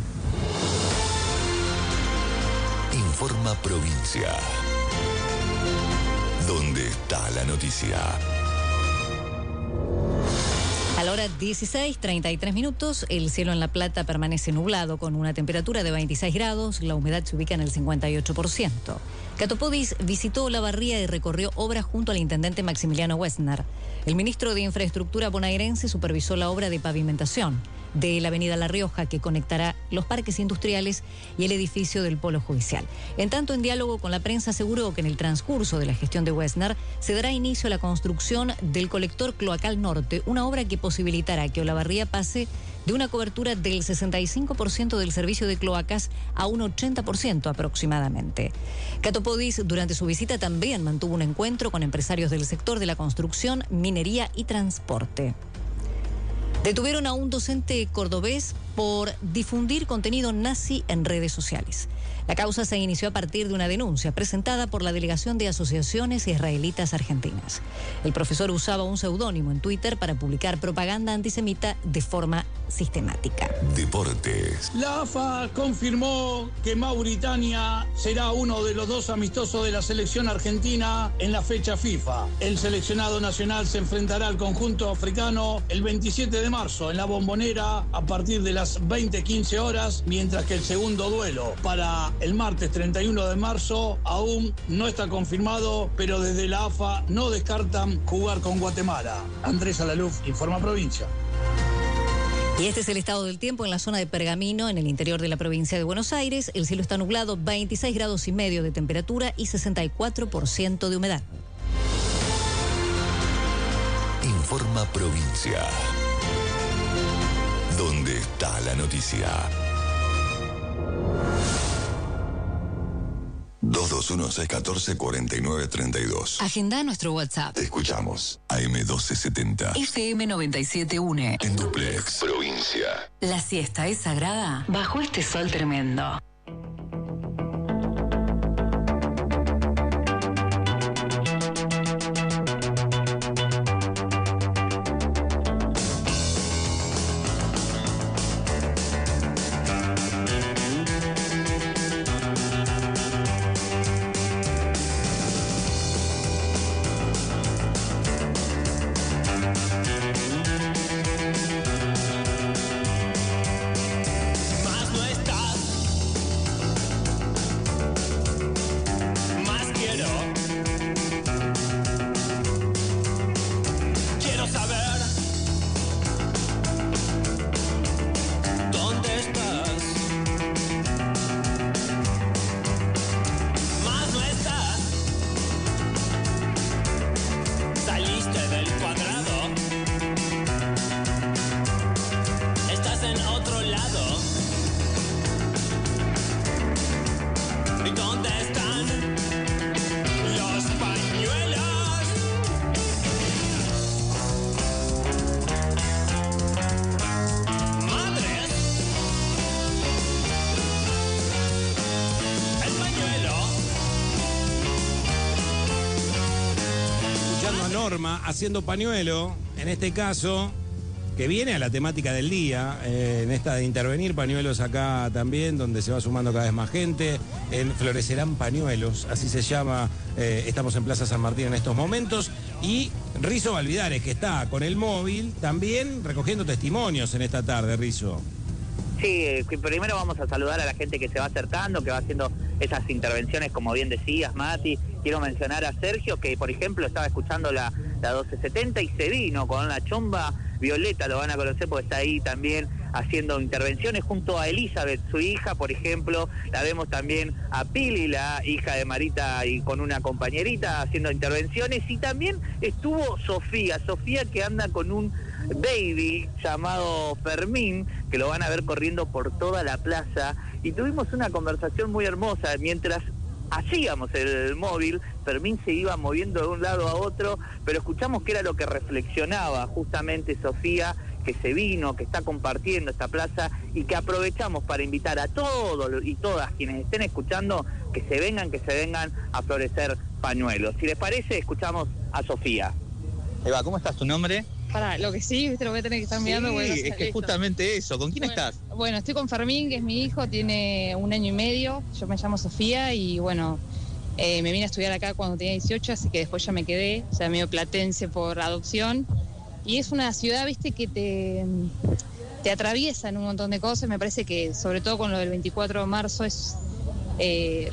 Informa Provincia. ¿Dónde está la noticia? A la hora dieciséis, treinta y tres minutos, el cielo en La Plata permanece nublado con una temperatura de veintiséis grados, la humedad se ubica en el cincuenta y ocho por ciento. Catopodis visitó Olavarría y recorrió obras junto al intendente Maximiliano Wessner. El ministro de Infraestructura bonaerense supervisó la obra de pavimentación de la avenida La Rioja, que conectará los parques industriales y el edificio del Polo Judicial. En tanto, en diálogo con la prensa, aseguró que en el transcurso de la gestión de Wessner se dará inicio a la construcción del colector cloacal norte, una obra que posibilitará que Olavarría pase de una cobertura del sesenta y cinco por ciento del servicio de cloacas a un ochenta por ciento aproximadamente. Catopodis, durante su visita, también mantuvo un encuentro con empresarios del sector de la construcción, minería y transporte. Detuvieron a un docente cordobés por difundir contenido nazi en redes sociales. La causa se inició a partir de una denuncia presentada por la Delegación de Asociaciones Israelitas Argentinas. El profesor usaba un seudónimo en Twitter para publicar propaganda antisemita de forma sistemática. Deportes. La A F A confirmó que Mauritania será uno de los dos amistosos de la selección argentina en la fecha FIFA. El seleccionado nacional se enfrentará al conjunto africano el veintisiete de marzo en La Bombonera a partir de las veinte quince horas, mientras que el segundo duelo para el martes treinta y uno de marzo aún no está confirmado, pero desde la A F A no descartan jugar con Guatemala. Andrés Alaluf, Informa Provincia. Y este es el estado del tiempo en la zona de Pergamino, en el interior de la provincia de Buenos Aires. El cielo está nublado, veintiséis grados y medio de temperatura y sesenta y cuatro por ciento de humedad. Informa Provincia. ¿Dónde está la noticia? dos dos uno, seis uno cuatro, cuatro nueve tres dos. Agenda nuestro WhatsApp. Te escuchamos. A M doce setenta. F M noventa y siete punto uno. En duplex. Provincia. La siesta es sagrada bajo este sol tremendo. Norma haciendo pañuelo, en este caso, que viene a la temática del día, eh, en esta de intervenir pañuelos acá también, donde se va sumando cada vez más gente, en Florecerán Pañuelos, así se llama, eh, estamos en Plaza San Martín en estos momentos, y Rizo Valvidares, que está con el móvil, también recogiendo testimonios en esta tarde, Rizo. Sí, eh, primero vamos a saludar a la gente que se va acercando, que va haciendo esas intervenciones, como bien decías, Mati. Quiero mencionar a Sergio, que por ejemplo estaba escuchando la, la doce setenta y se vino con la chomba violeta, lo van a conocer porque está ahí también haciendo intervenciones junto a Elizabeth, su hija, por ejemplo. La vemos también a Pili, la hija de Marita, y con una compañerita haciendo intervenciones. Y también estuvo Sofía, Sofía que anda con un baby llamado Fermín, que lo van a ver corriendo por toda la plaza, y tuvimos una conversación muy hermosa mientras hacíamos el móvil. Fermín se iba moviendo de un lado a otro, pero escuchamos que era lo que reflexionaba justamente Sofía, que se vino, que está compartiendo esta plaza, y que aprovechamos para invitar a todos y todas quienes estén escuchando que se vengan, que se vengan a florecer pañuelos. Si les parece, escuchamos a Sofía. Eva, ¿cómo estás? ¿Tu nombre? Pará, lo que sí, viste, lo voy a tener que estar mirando. Sí, bueno, es que listo. justamente eso. ¿Con quién Bueno, estás? Bueno, estoy con Fermín, que es mi hijo, tiene un año y medio. Yo me llamo Sofía y bueno, eh, me vine a estudiar acá cuando tenía dieciocho, así que después ya me quedé, o sea, medio platense por adopción. Y es una ciudad, viste, que te, te atraviesa en un montón de cosas. Me parece que, sobre todo con lo del veinticuatro de marzo, es... Eh,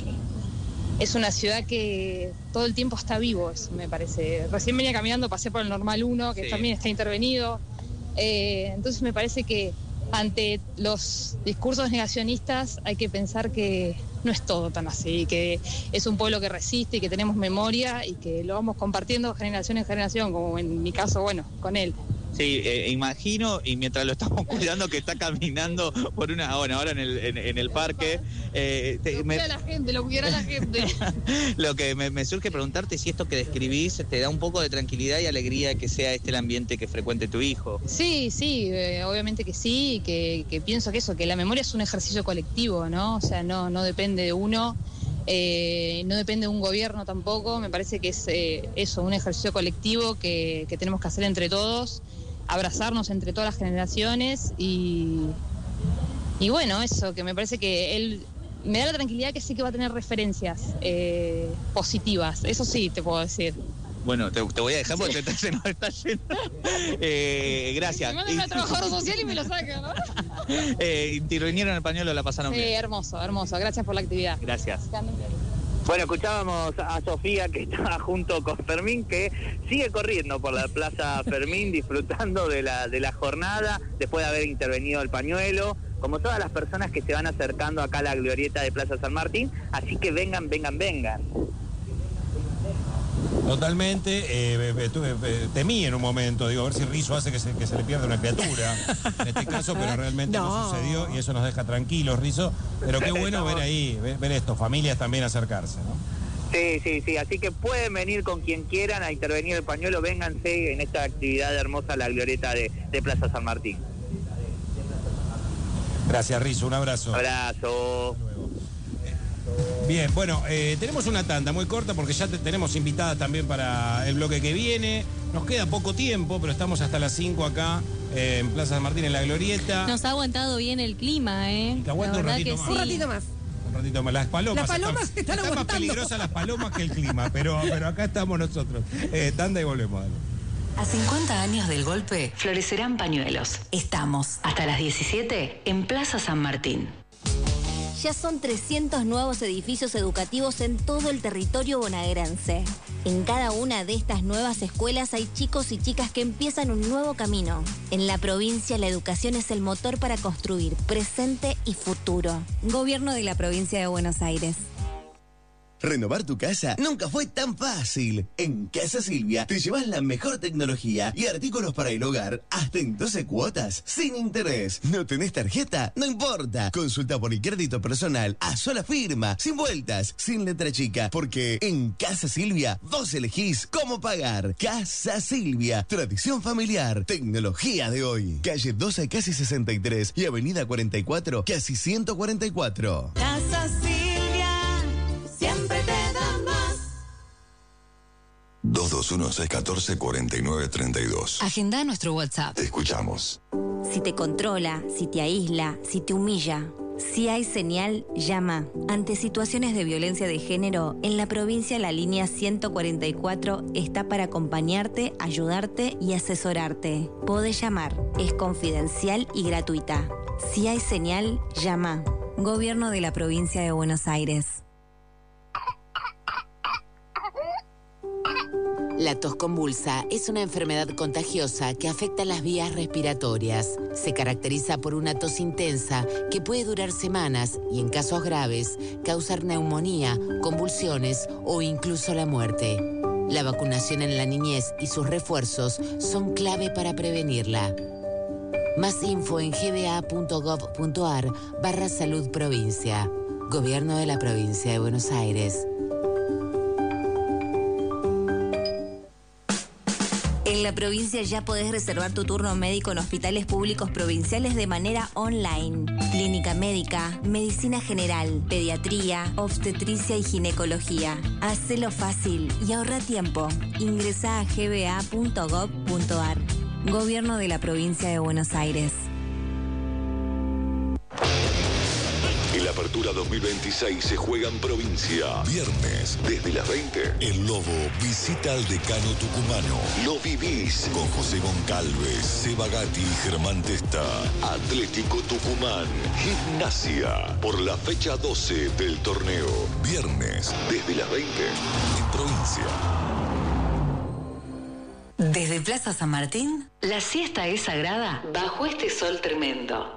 Es una ciudad que todo el tiempo está vivo, eso me parece. Recién venía caminando, pasé por el Normal uno, que Sí. también está intervenido. Eh, entonces me parece que ante los discursos negacionistas hay que pensar que no es todo tan así, que es un pueblo que resiste y que tenemos memoria y que lo vamos compartiendo generación en generación, como en mi caso, bueno, con él. Sí, eh, imagino, y mientras lo estamos cuidando, que está caminando por una... Bueno, ahora en el, en, en el parque. Eh, te- Lo me- cuida la gente, lo cuidará la gente. lo que me, me surge preguntarte si esto que describís te da un poco de tranquilidad y alegría que sea este el ambiente que frecuente tu hijo. Sí, sí, eh, obviamente que sí, que, que pienso que eso, que la memoria es un ejercicio colectivo, ¿no? O sea, no, no depende de uno, eh, no depende de un gobierno tampoco. Me parece que es eh, eso, un ejercicio colectivo que, que tenemos que hacer entre todos, abrazarnos entre todas las generaciones y, y bueno, eso, que me parece que él me da la tranquilidad que sé que va a tener referencias eh, positivas, eso sí te puedo decir. Bueno, te, te voy a dejar porque te- se nos está yendo. Eh, gracias. Me mandan a trabajador social y me lo sacan, ¿no? Eh, intervinieron el pañuelo, la pasaron Sí, bien. hermoso, hermoso, gracias por la actividad. Gracias. Bueno, escuchábamos a Sofía, que está junto con Fermín, que sigue corriendo por la Plaza Fermín, disfrutando de la, de la jornada, después de haber intervenido el pañuelo, como todas las personas que se van acercando acá a la glorieta de Plaza San Martín. Así que vengan, vengan, vengan. Totalmente, eh, eh, tu- eh, temí en un momento, digo, a ver si Rizo hace que se, que se le pierda una criatura, en este caso, pero realmente no. No. sucedió y eso nos deja tranquilos, Rizo, pero qué bueno ver ahí, ver, ver esto, familias también acercarse, ¿no? Sí, sí, sí, así que pueden venir con quien quieran a intervenir el pañuelo, vénganse en esta actividad hermosa, la glorieta de, de Plaza San Martín. Gracias, Rizo, un abrazo. Abrazo. Bien, bueno, eh, tenemos una tanda muy corta porque ya te- tenemos invitada también para el bloque que viene. Nos queda poco tiempo, pero estamos hasta las cinco acá eh, en Plaza San Martín, en la Glorieta. Nos ha aguantado bien el clima, ¿eh? Que aguante La un verdad ratito que más. sí. Un ratito más. Un ratito más. Las palomas. Las palomas están están más aguantando. peligrosas las palomas que el clima, pero, pero acá estamos nosotros. Eh, tanda y volvemos. Dale. A cincuenta años del golpe, florecerán pañuelos. Estamos hasta las diecisiete en Plaza San Martín. Ya son trescientos nuevos edificios educativos en todo el territorio bonaerense. En cada una de estas nuevas escuelas hay chicos y chicas que empiezan un nuevo camino. En la provincia, la educación es el motor para construir presente y futuro. Gobierno de la provincia de Buenos Aires. Renovar tu casa nunca fue tan fácil. En Casa Silvia te llevas la mejor tecnología y artículos para el hogar hasta en doce cuotas, sin interés. ¿No tenés tarjeta? No importa. Consulta por el crédito personal a sola firma, sin vueltas, sin letra chica, porque en Casa Silvia vos elegís cómo pagar. Casa Silvia, tradición familiar, tecnología de hoy. Calle doce, casi sesenta y tres y Avenida cuarenta y cuatro, casi ciento cuarenta y cuatro. Casa Silvia, siempre te da más. dos dos dos uno seis uno cuatro, cuatro nueve tres dos. Agenda nuestro WhatsApp. Te escuchamos. Si te controla, si te aísla, si te humilla, si hay señal, llama. Ante situaciones de violencia de género, en la provincia la línea ciento cuarenta y cuatro está para acompañarte, ayudarte y asesorarte. Podés llamar, es confidencial y gratuita. Si hay señal, llama. Gobierno de la Provincia de Buenos Aires. La tos convulsa es una enfermedad contagiosa que afecta las vías respiratorias. Se caracteriza por una tos intensa que puede durar semanas y, en casos graves, causar neumonía, convulsiones o incluso la muerte. La vacunación en la niñez y sus refuerzos son clave para prevenirla. Más info en gba.gov.ar barra salud provincia. Gobierno de la Provincia de Buenos Aires. En la provincia ya podés reservar tu turno médico en hospitales públicos provinciales de manera online. Clínica médica, medicina general, pediatría, obstetricia y ginecología. Hacelo fácil y ahorra tiempo. Ingresá a gba.gov.ar. Gobierno de la Provincia de Buenos Aires. En la apertura dos mil veintiséis se juega en provincia. Viernes, desde las veinte, el Lobo visita al decano tucumano. Lo vivís con José Goncalves, Seba Gatti y Germán Testa. Atlético Tucumán, Gimnasia, por la fecha doce del torneo. Viernes, desde las veinte, en provincia. Desde Plaza San Martín, la siesta es sagrada bajo este sol tremendo.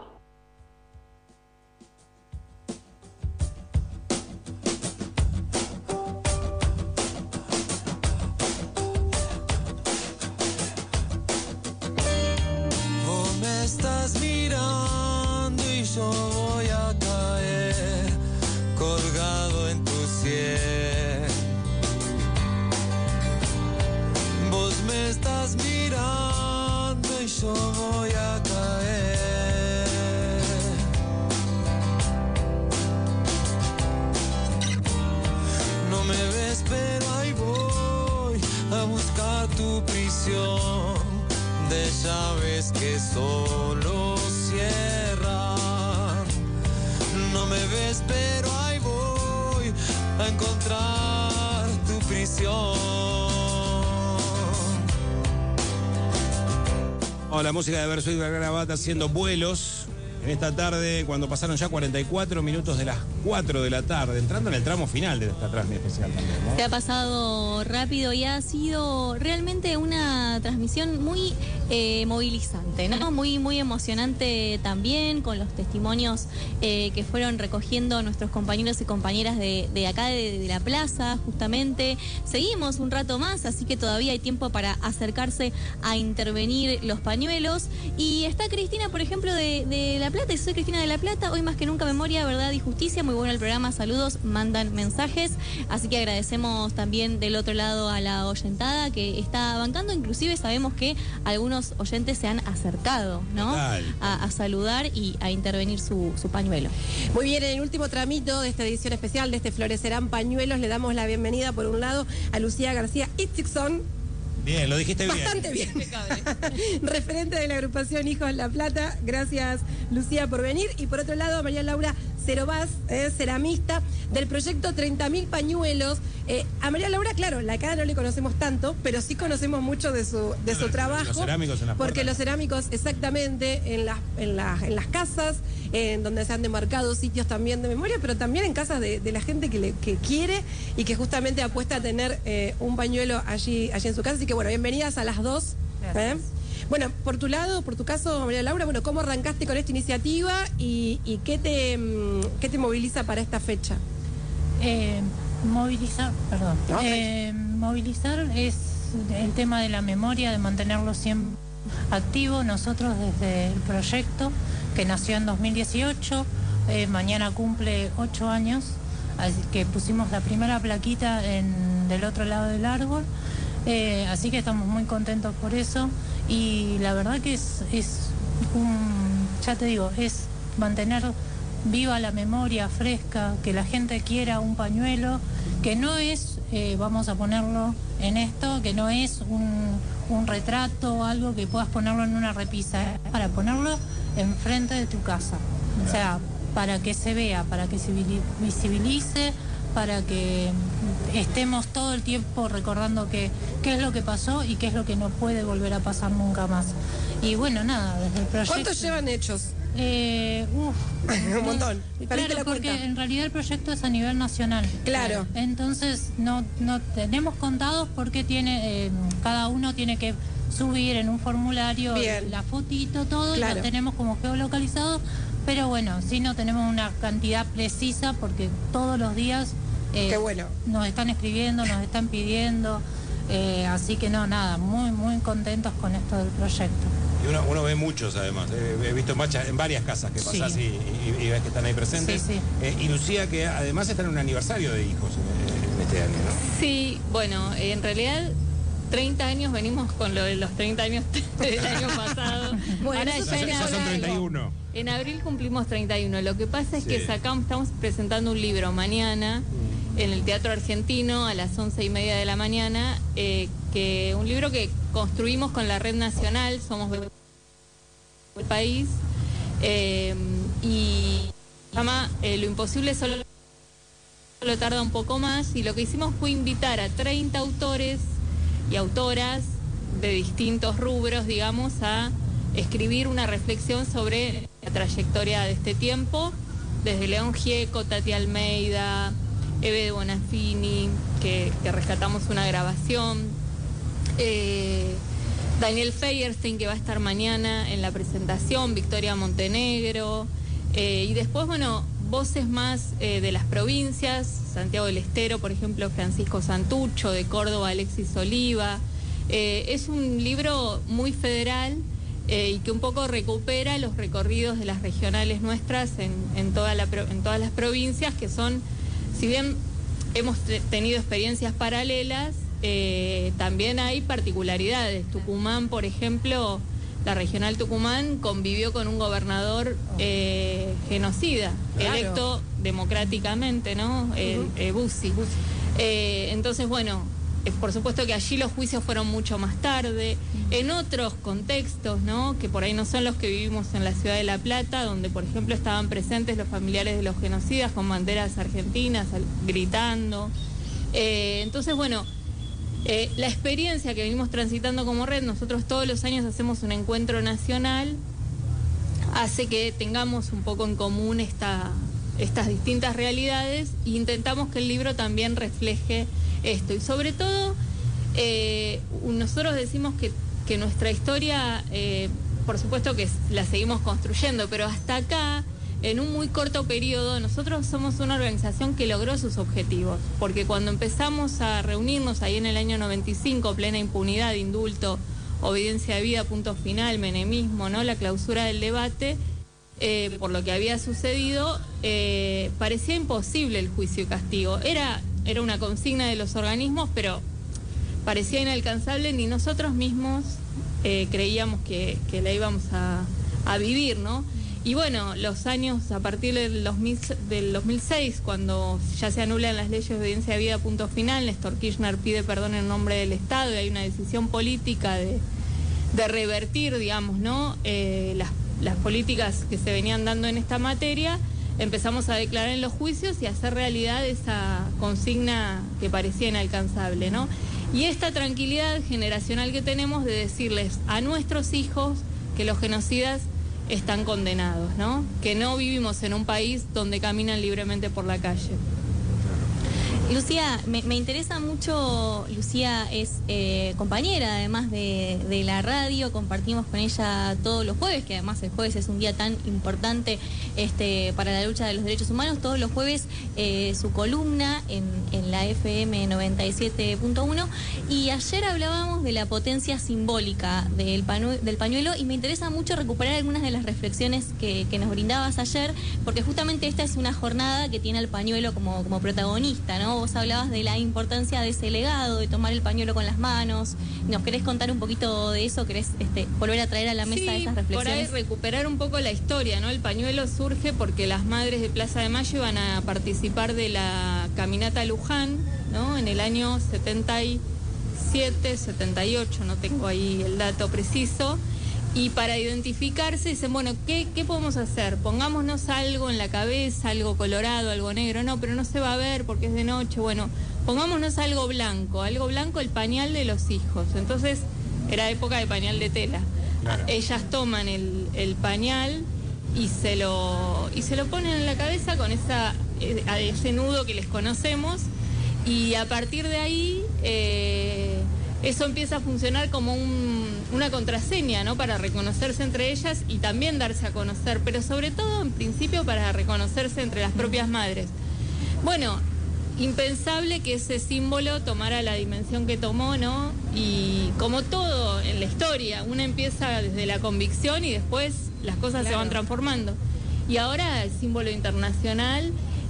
Vos me estás mirando y yo voy a caer colgado en tu cielo. Vos me estás mirando y yo voy a caer. No me ves, pero ahí voy a buscar tu prisión de llaves que solo cierran. No me ves, pero ahí voy a encontrar tu prisión. Oh, la música de Verso y Gravata haciendo vuelos en esta tarde, cuando pasaron ya cuarenta y cuatro minutos de las cuatro de la tarde, entrando en el tramo final de esta transmisión especial también, ¿no? Se ha pasado rápido y ha sido realmente una transmisión muy eh, movilizante, ¿no? Muy, muy emocionante también, con los testimonios eh, que fueron recogiendo nuestros compañeros y compañeras de, de acá, de, de la plaza, justamente. Seguimos un rato más, así que todavía hay tiempo para acercarse a intervenir los pañuelos. Y está Cristina, por ejemplo, de, de La Plata, y soy Cristina de La Plata, hoy más que nunca memoria, verdad y justicia. Muy bueno el programa, saludos, mandan mensajes, así que agradecemos también del otro lado a la oyentada que está bancando, inclusive sabemos que algunos oyentes se han acercado, ¿no? A, a saludar y a intervenir su, su pañuelo. Muy bien, en el último tramito de esta edición especial de este Florecerán Pañuelos le damos la bienvenida por un lado a Lucía García Itzigson. Bien, lo dijiste bien. Bastante bien. Referente de la agrupación Hijos La Plata. Gracias, Lucía, por venir. Y por otro lado, a María Laura Cerobás, eh, ceramista del proyecto treinta mil Pañuelos. Eh, a María Laura, claro, la cara no le conocemos tanto, pero sí conocemos mucho de su, de su trabajo. Los cerámicos en las Porque puertas. los cerámicos, exactamente, en las, en las, en las casas, en donde se han demarcado sitios también de memoria, pero también en casas de, de la gente que, le, que quiere y que justamente apuesta a tener eh, un pañuelo allí, allí en su casa. Así que bueno, bienvenidas a las dos. ¿eh? Bueno, por tu lado, por tu caso, María Laura, bueno, ¿cómo arrancaste con esta iniciativa y, y qué, te, qué te moviliza para esta fecha? Eh, movilizar, perdón. Eh, movilizar es el tema de la memoria, de mantenerlo siempre activo. Nosotros desde el proyecto, que nació en dos mil dieciocho, eh, mañana cumple ocho años, así que pusimos la primera plaquita en, del otro lado del árbol. Eh, así que estamos muy contentos por eso y la verdad que es, es un, ya te digo, es mantener viva la memoria, fresca, que la gente quiera un pañuelo, que no es, eh, vamos a ponerlo en esto, que no es un, un retrato o algo que puedas ponerlo en una repisa, es para ponerlo enfrente de tu casa. O sea, para que se vea, para que se visibilice, para que estemos todo el tiempo recordando que, qué es lo que pasó y qué es lo que no puede volver a pasar nunca más. Y bueno, nada, desde el proyecto... ¿Cuántos llevan hechos? Eh, uf, un montón. Claro, la porque cuenta. En realidad el proyecto es a nivel nacional. Claro. Entonces no, no tenemos contados porque tiene, eh, cada uno tiene que subir en un formulario Bien. la fotito, todo, claro. y lo tenemos como geolocalizado. Pero bueno, sí no tenemos una cantidad precisa porque todos los días eh, Qué bueno. nos están escribiendo, nos están pidiendo, eh, así que no, nada, muy muy contentos con esto del proyecto. Y uno, uno ve muchos además, eh, he visto en, muchas, en varias casas que pasás sí. y, y, y ves que están ahí presentes. Sí, sí. Eh, y Lucía, que además está en un aniversario de hijos eh, en este año, ¿no? Sí, bueno, en realidad... treinta años, venimos con lo de los treinta años del año pasado. Bueno, ahora ya, ya, ya son treinta y uno. En abril cumplimos treinta y uno. Lo que pasa es sí. que sacamos, estamos presentando un libro mañana mm. en el Teatro Argentino a las once y media de la mañana, eh, que un libro que construimos con la Red Nacional, Somos el País, eh, y se llama eh, Lo Imposible Solo Solo Tarda un Poco Más, y lo que hicimos fue invitar a treinta autores y autoras de distintos rubros, digamos, a escribir una reflexión sobre la trayectoria de este tiempo, desde León Gieco, Tati Almeida, Eve de Bonafini, que, que rescatamos una grabación, eh, Daniel Feierstein, que va a estar mañana en la presentación, Victoria Montenegro, eh, y después, bueno, voces más eh, de las provincias, Santiago del Estero, por ejemplo, Francisco Santucho, de Córdoba, Alexis Oliva. Eh, es un libro muy federal eh, y que un poco recupera los recorridos de las regionales nuestras en, en, toda la, en todas las provincias, que son, si bien hemos tenido experiencias paralelas, eh, también hay particularidades. Tucumán, por ejemplo, la regional Tucumán convivió con un gobernador eh, genocida, claro. electo democráticamente, ¿no? El, uh-huh. eh, Bussi. Bussi. Eh, entonces, bueno, eh, por supuesto que allí los juicios fueron mucho más tarde. Uh-huh. En otros contextos, ¿no? Que por ahí no son los que vivimos en la ciudad de La Plata, donde, por ejemplo, estaban presentes los familiares de los genocidas con banderas argentinas gritando. Eh, entonces, bueno... Eh, la experiencia que venimos transitando como red, nosotros todos los años hacemos un encuentro nacional, hace que tengamos un poco en común esta, estas distintas realidades e intentamos que el libro también refleje esto. Y sobre todo, eh, nosotros decimos que, que nuestra historia, eh, por supuesto que la seguimos construyendo, pero hasta acá, en un muy corto periodo, nosotros somos una organización que logró sus objetivos, porque cuando empezamos a reunirnos ahí en el año noventa y cinco, plena impunidad, indulto, obediencia de vida, punto final, menemismo, ¿no? La clausura del debate, eh, por lo que había sucedido, eh, parecía imposible el juicio y castigo. Era, era una consigna de los organismos, pero parecía inalcanzable, ni nosotros mismos eh, creíamos que, que la íbamos a, a vivir, ¿no? Y bueno, los años a partir del dos mil, del dos mil seis, cuando ya se anulan las leyes de obediencia de vida, punto final, Néstor Kirchner pide perdón en nombre del Estado y hay una decisión política de, de revertir, digamos, ¿no? Eh, las, las políticas que se venían dando en esta materia, empezamos a declarar en los juicios y a hacer realidad esa consigna que parecía inalcanzable, ¿no? Y esta tranquilidad generacional que tenemos de decirles a nuestros hijos que los genocidas están condenados, ¿no? Que no vivimos en un país donde caminan libremente por la calle. Lucía, me, me interesa mucho, Lucía es eh, compañera además de, de la radio, compartimos con ella todos los jueves, que además el jueves es un día tan importante este, para la lucha de los derechos humanos, todos los jueves eh, su columna en, en la F M noventa y siete punto uno, y ayer hablábamos de la potencia simbólica del, panu- del pañuelo, y me interesa mucho recuperar algunas de las reflexiones que, que nos brindabas ayer, porque justamente esta es una jornada que tiene al pañuelo como, como protagonista, ¿no? ¿no? Vos hablabas de la importancia de ese legado, de tomar el pañuelo con las manos. ¿Nos querés contar un poquito de eso? ¿Querés este, volver a traer a la mesa sí, esas reflexiones? Por ahí recuperar un poco la historia, ¿no? El pañuelo surge porque las madres de Plaza de Mayo iban a participar de la caminata a Luján, ¿no? En el año setenta y siete, setenta y ocho, no tengo ahí el dato preciso. Y para identificarse dicen, bueno, ¿qué, ¿qué podemos hacer? Pongámonos algo en la cabeza, algo colorado, algo negro. No, pero no se va a ver porque es de noche. Bueno, pongámonos algo blanco, algo blanco, el pañal de los hijos. Entonces, era época de pañal de tela. Claro. Ellas toman el, el pañal y se, lo, y se lo ponen en la cabeza con esa, ese nudo que les conocemos. Y a partir de ahí... Eh, eso empieza a funcionar como un, una contraseña, ¿no? Para reconocerse entre ellas y también darse a conocer, pero sobre todo, en principio, para reconocerse entre las propias madres. Bueno, impensable que ese símbolo tomara la dimensión que tomó, ¿no? Y como todo en la historia, una empieza desde la convicción y después las cosas claro. se van transformando. Y ahora el símbolo internacional...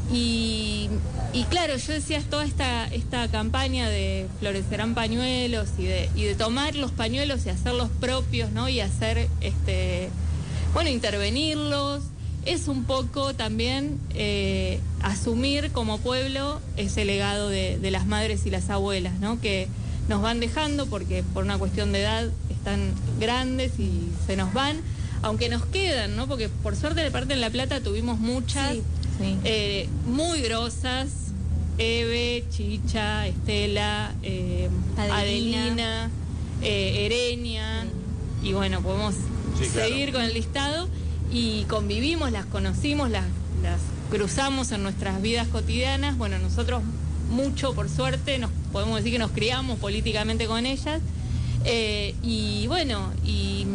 Y, y claro, yo decía toda esta, esta campaña de florecerán pañuelos y de, y de tomar los pañuelos y hacerlos propios, ¿no? Y hacer, este, bueno, intervenirlos. Es un poco también eh, asumir como pueblo ese legado de, de las madres y las abuelas, ¿no? Que nos van dejando porque por una cuestión de edad están grandes y se nos van, aunque nos quedan, ¿no? Porque por suerte de parte en La Plata tuvimos muchas... Sí. Sí. Eh, muy grosas, Eve, Chicha, Estela, eh, Adelina, Adelina eh, Erenia, sí. Y bueno, podemos sí, seguir claro. con el listado y convivimos, las conocimos, las, las cruzamos en nuestras vidas cotidianas. Bueno, nosotros mucho, por suerte, nos podemos decir que nos criamos políticamente con ellas eh, y bueno, y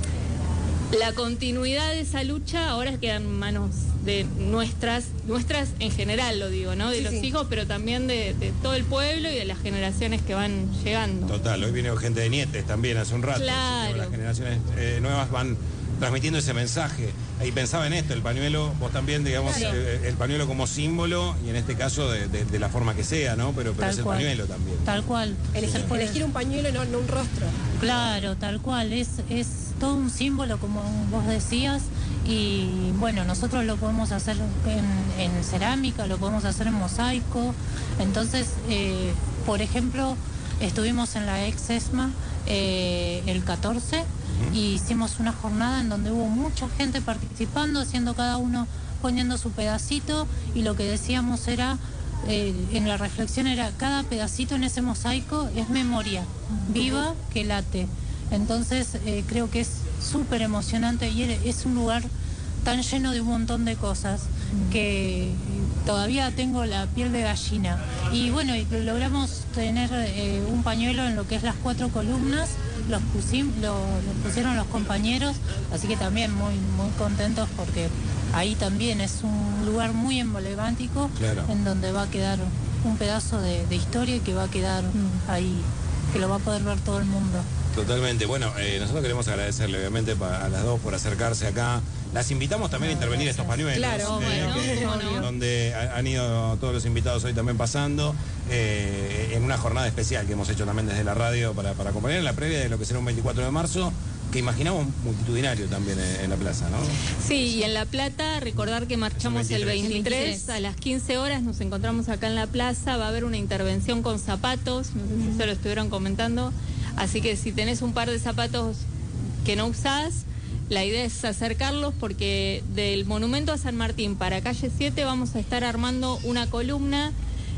la continuidad de esa lucha ahora queda en manos de nuestras, nuestras en general lo digo, ¿no? De sí, los sí. hijos, pero también de, de todo el pueblo y de las generaciones que van llegando. Total, hoy viene gente de nietes también hace un rato. Claro. Las generaciones eh, nuevas van transmitiendo ese mensaje. Ahí pensaba en esto, el pañuelo, vos también, digamos, claro. eh, el pañuelo como símbolo, y en este caso de, de, de la forma que sea, ¿no? Pero, pero es el cual. pañuelo también. Tal cual. Elegir, sí. elegir un pañuelo, no, no un rostro. Claro, tal cual. Es, es todo un símbolo, como vos decías, y bueno, nosotros lo podemos hacer en, en cerámica, lo podemos hacer en mosaico. Entonces, eh, por ejemplo, estuvimos en la ex ESMA eh, el catorce y hicimos una jornada en donde hubo mucha gente participando, haciendo cada uno poniendo su pedacito, y lo que decíamos era, eh, en la reflexión era, cada pedacito en ese mosaico es memoria viva que late. Entonces eh, creo que es súper emocionante y es un lugar tan lleno de un montón de cosas que todavía tengo la piel de gallina. Y bueno, y logramos tener eh, un pañuelo en lo que es las cuatro columnas, los, pusim, lo, lo pusieron los compañeros, así que también muy, muy contentos porque ahí también es un lugar muy emblemático, claro. en donde va a quedar un pedazo de, de historia que va a quedar mm. ahí, que lo va a poder ver todo el mundo. Totalmente. Bueno, eh, nosotros queremos agradecerle obviamente a las dos por acercarse acá. Las invitamos también a intervenir estos pañuelos. Claro, eh, bueno, que, bueno. Donde han ido todos los invitados hoy también pasando, eh, en una jornada especial que hemos hecho también desde la radio para, para acompañar en la previa de lo que será un veinticuatro de marzo, que imaginamos multitudinario también en, en La Plaza, ¿no? Sí, y en La Plata, recordar que marchamos el veintitrés, el veintitrés, a las quince horas nos encontramos acá en La Plaza, va a haber una intervención con zapatos, no sé si se lo estuvieron comentando. Así que si tenés un par de zapatos que no usás, la idea es acercarlos porque del Monumento a San Martín para Calle siete vamos a estar armando una columna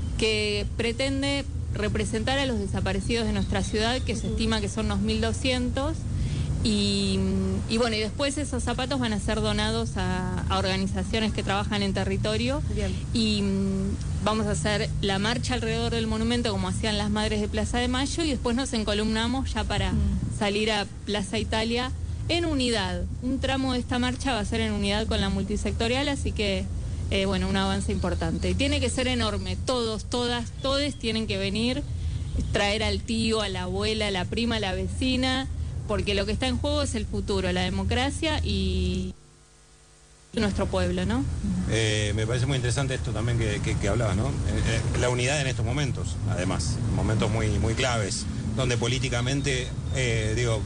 que pretende representar a los desaparecidos de nuestra ciudad, que se estima que son unos mil doscientos. Y, y bueno, y después esos zapatos van a ser donados a, a organizaciones que trabajan en territorio. Bien. Y um, vamos a hacer la marcha alrededor del monumento como hacían las madres de Plaza de Mayo, y después nos encolumnamos ya para mm. salir a Plaza Italia en unidad. Un tramo de esta marcha va a ser en unidad con la multisectorial, así que eh, bueno, un avance importante. Y tiene que ser enorme, todos, todas, todes tienen que venir, traer al tío, a la abuela, a la prima, a la vecina, porque lo que está en juego es el futuro, la democracia y... nuestro pueblo, ¿no? Eh, me parece muy interesante esto también que, que, que hablabas, ¿no? Eh, eh, la unidad en estos momentos, además, momentos muy, muy claves, donde políticamente, eh, digo,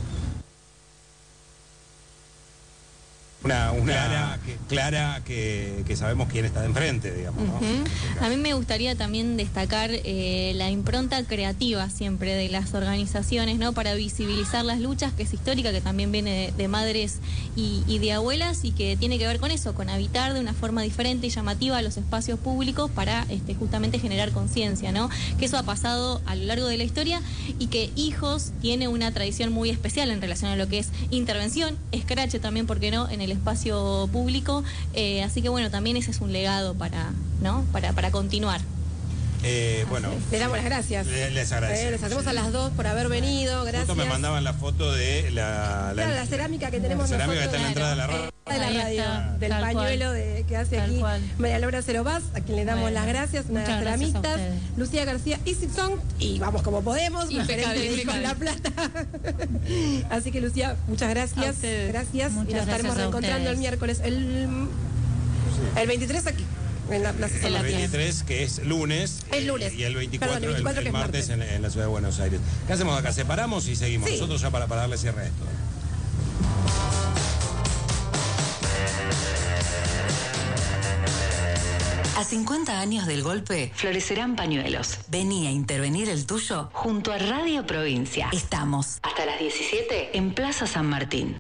una, una clara, que, clara que, que sabemos quién está de enfrente, digamos, ¿no? Uh-huh. A mí me gustaría también destacar eh, la impronta creativa siempre de las organizaciones, ¿no? Para visibilizar las luchas, que es histórica, que también viene de, de madres y, y de abuelas, y que tiene que ver con eso, con habitar de una forma diferente y llamativa los espacios públicos para este, justamente generar conciencia, ¿no? Que eso ha pasado a lo largo de la historia y que Hijos tiene una tradición muy especial en relación a lo que es intervención, escrache también, ¿por qué no?, en el espacio público, eh, así que bueno, también ese es un legado para, ¿no? para, para continuar. Eh, bueno, le damos las gracias. Les, les agradecemos. Eh, les hacemos a las dos por haber venido, gracias. Justo me mandaban la foto de la, la, claro, la cerámica que tenemos la cerámica nosotros. Que está en la entrada de la radio. De la radio, está, del pañuelo de, que hace aquí cual. María Laura Cerobás, a quien le damos bueno, las gracias, una de las ceramistas, Lucía García Isixson, y vamos como podemos, una gerente de Hijos La Plata. Así que Lucía, muchas gracias, gracias, muchas y nos estaremos reencontrando el miércoles, el, el veintitrés aquí. En la Plaza San El veintitrés, que es lunes. Es lunes. Y el veinticuatro, Perdón, el veinticuatro el, el que martes, es martes. En, en la ciudad de Buenos Aires. ¿Qué hacemos acá? ¿Separamos y seguimos? Sí. Nosotros ya para, para darle cierre a esto. A cincuenta años del golpe, florecerán pañuelos. Vení a intervenir el tuyo junto a Radio Provincia. Estamos hasta las diecisiete en Plaza San Martín.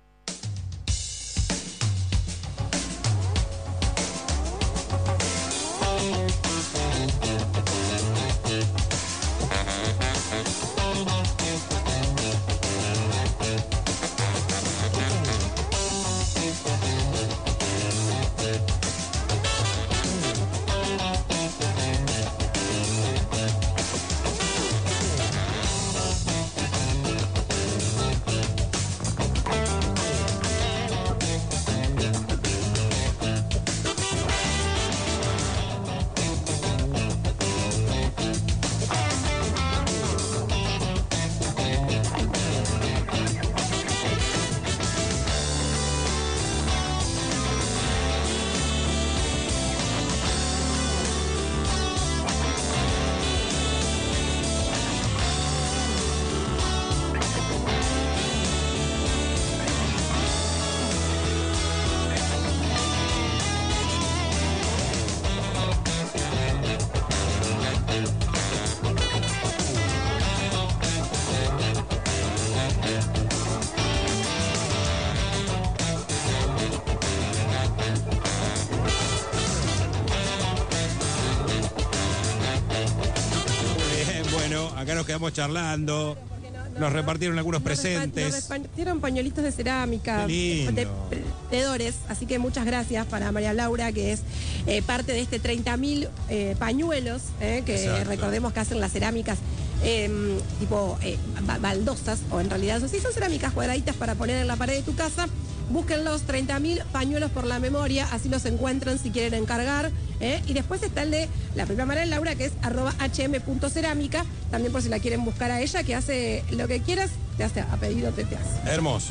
Acá nos quedamos charlando, nos repartieron algunos presentes. Nos repartieron pañuelitos de cerámica, de emprendedores, así que muchas gracias para María Laura, que es eh, parte de este treinta mil eh, pañuelos, eh, que Exacto. recordemos que hacen las cerámicas eh, tipo eh, baldosas, o en realidad sí son cerámicas cuadraditas para poner en la pared de tu casa. Busquen los treinta mil pañuelos por la memoria, así los encuentran si quieren encargar. ¿eh? Y después está el de la propia María Laura, que es arroba hm.cerámica, también por si la quieren buscar a ella, que hace lo que quieras, te hace a pedido, te, te hace. Hermoso.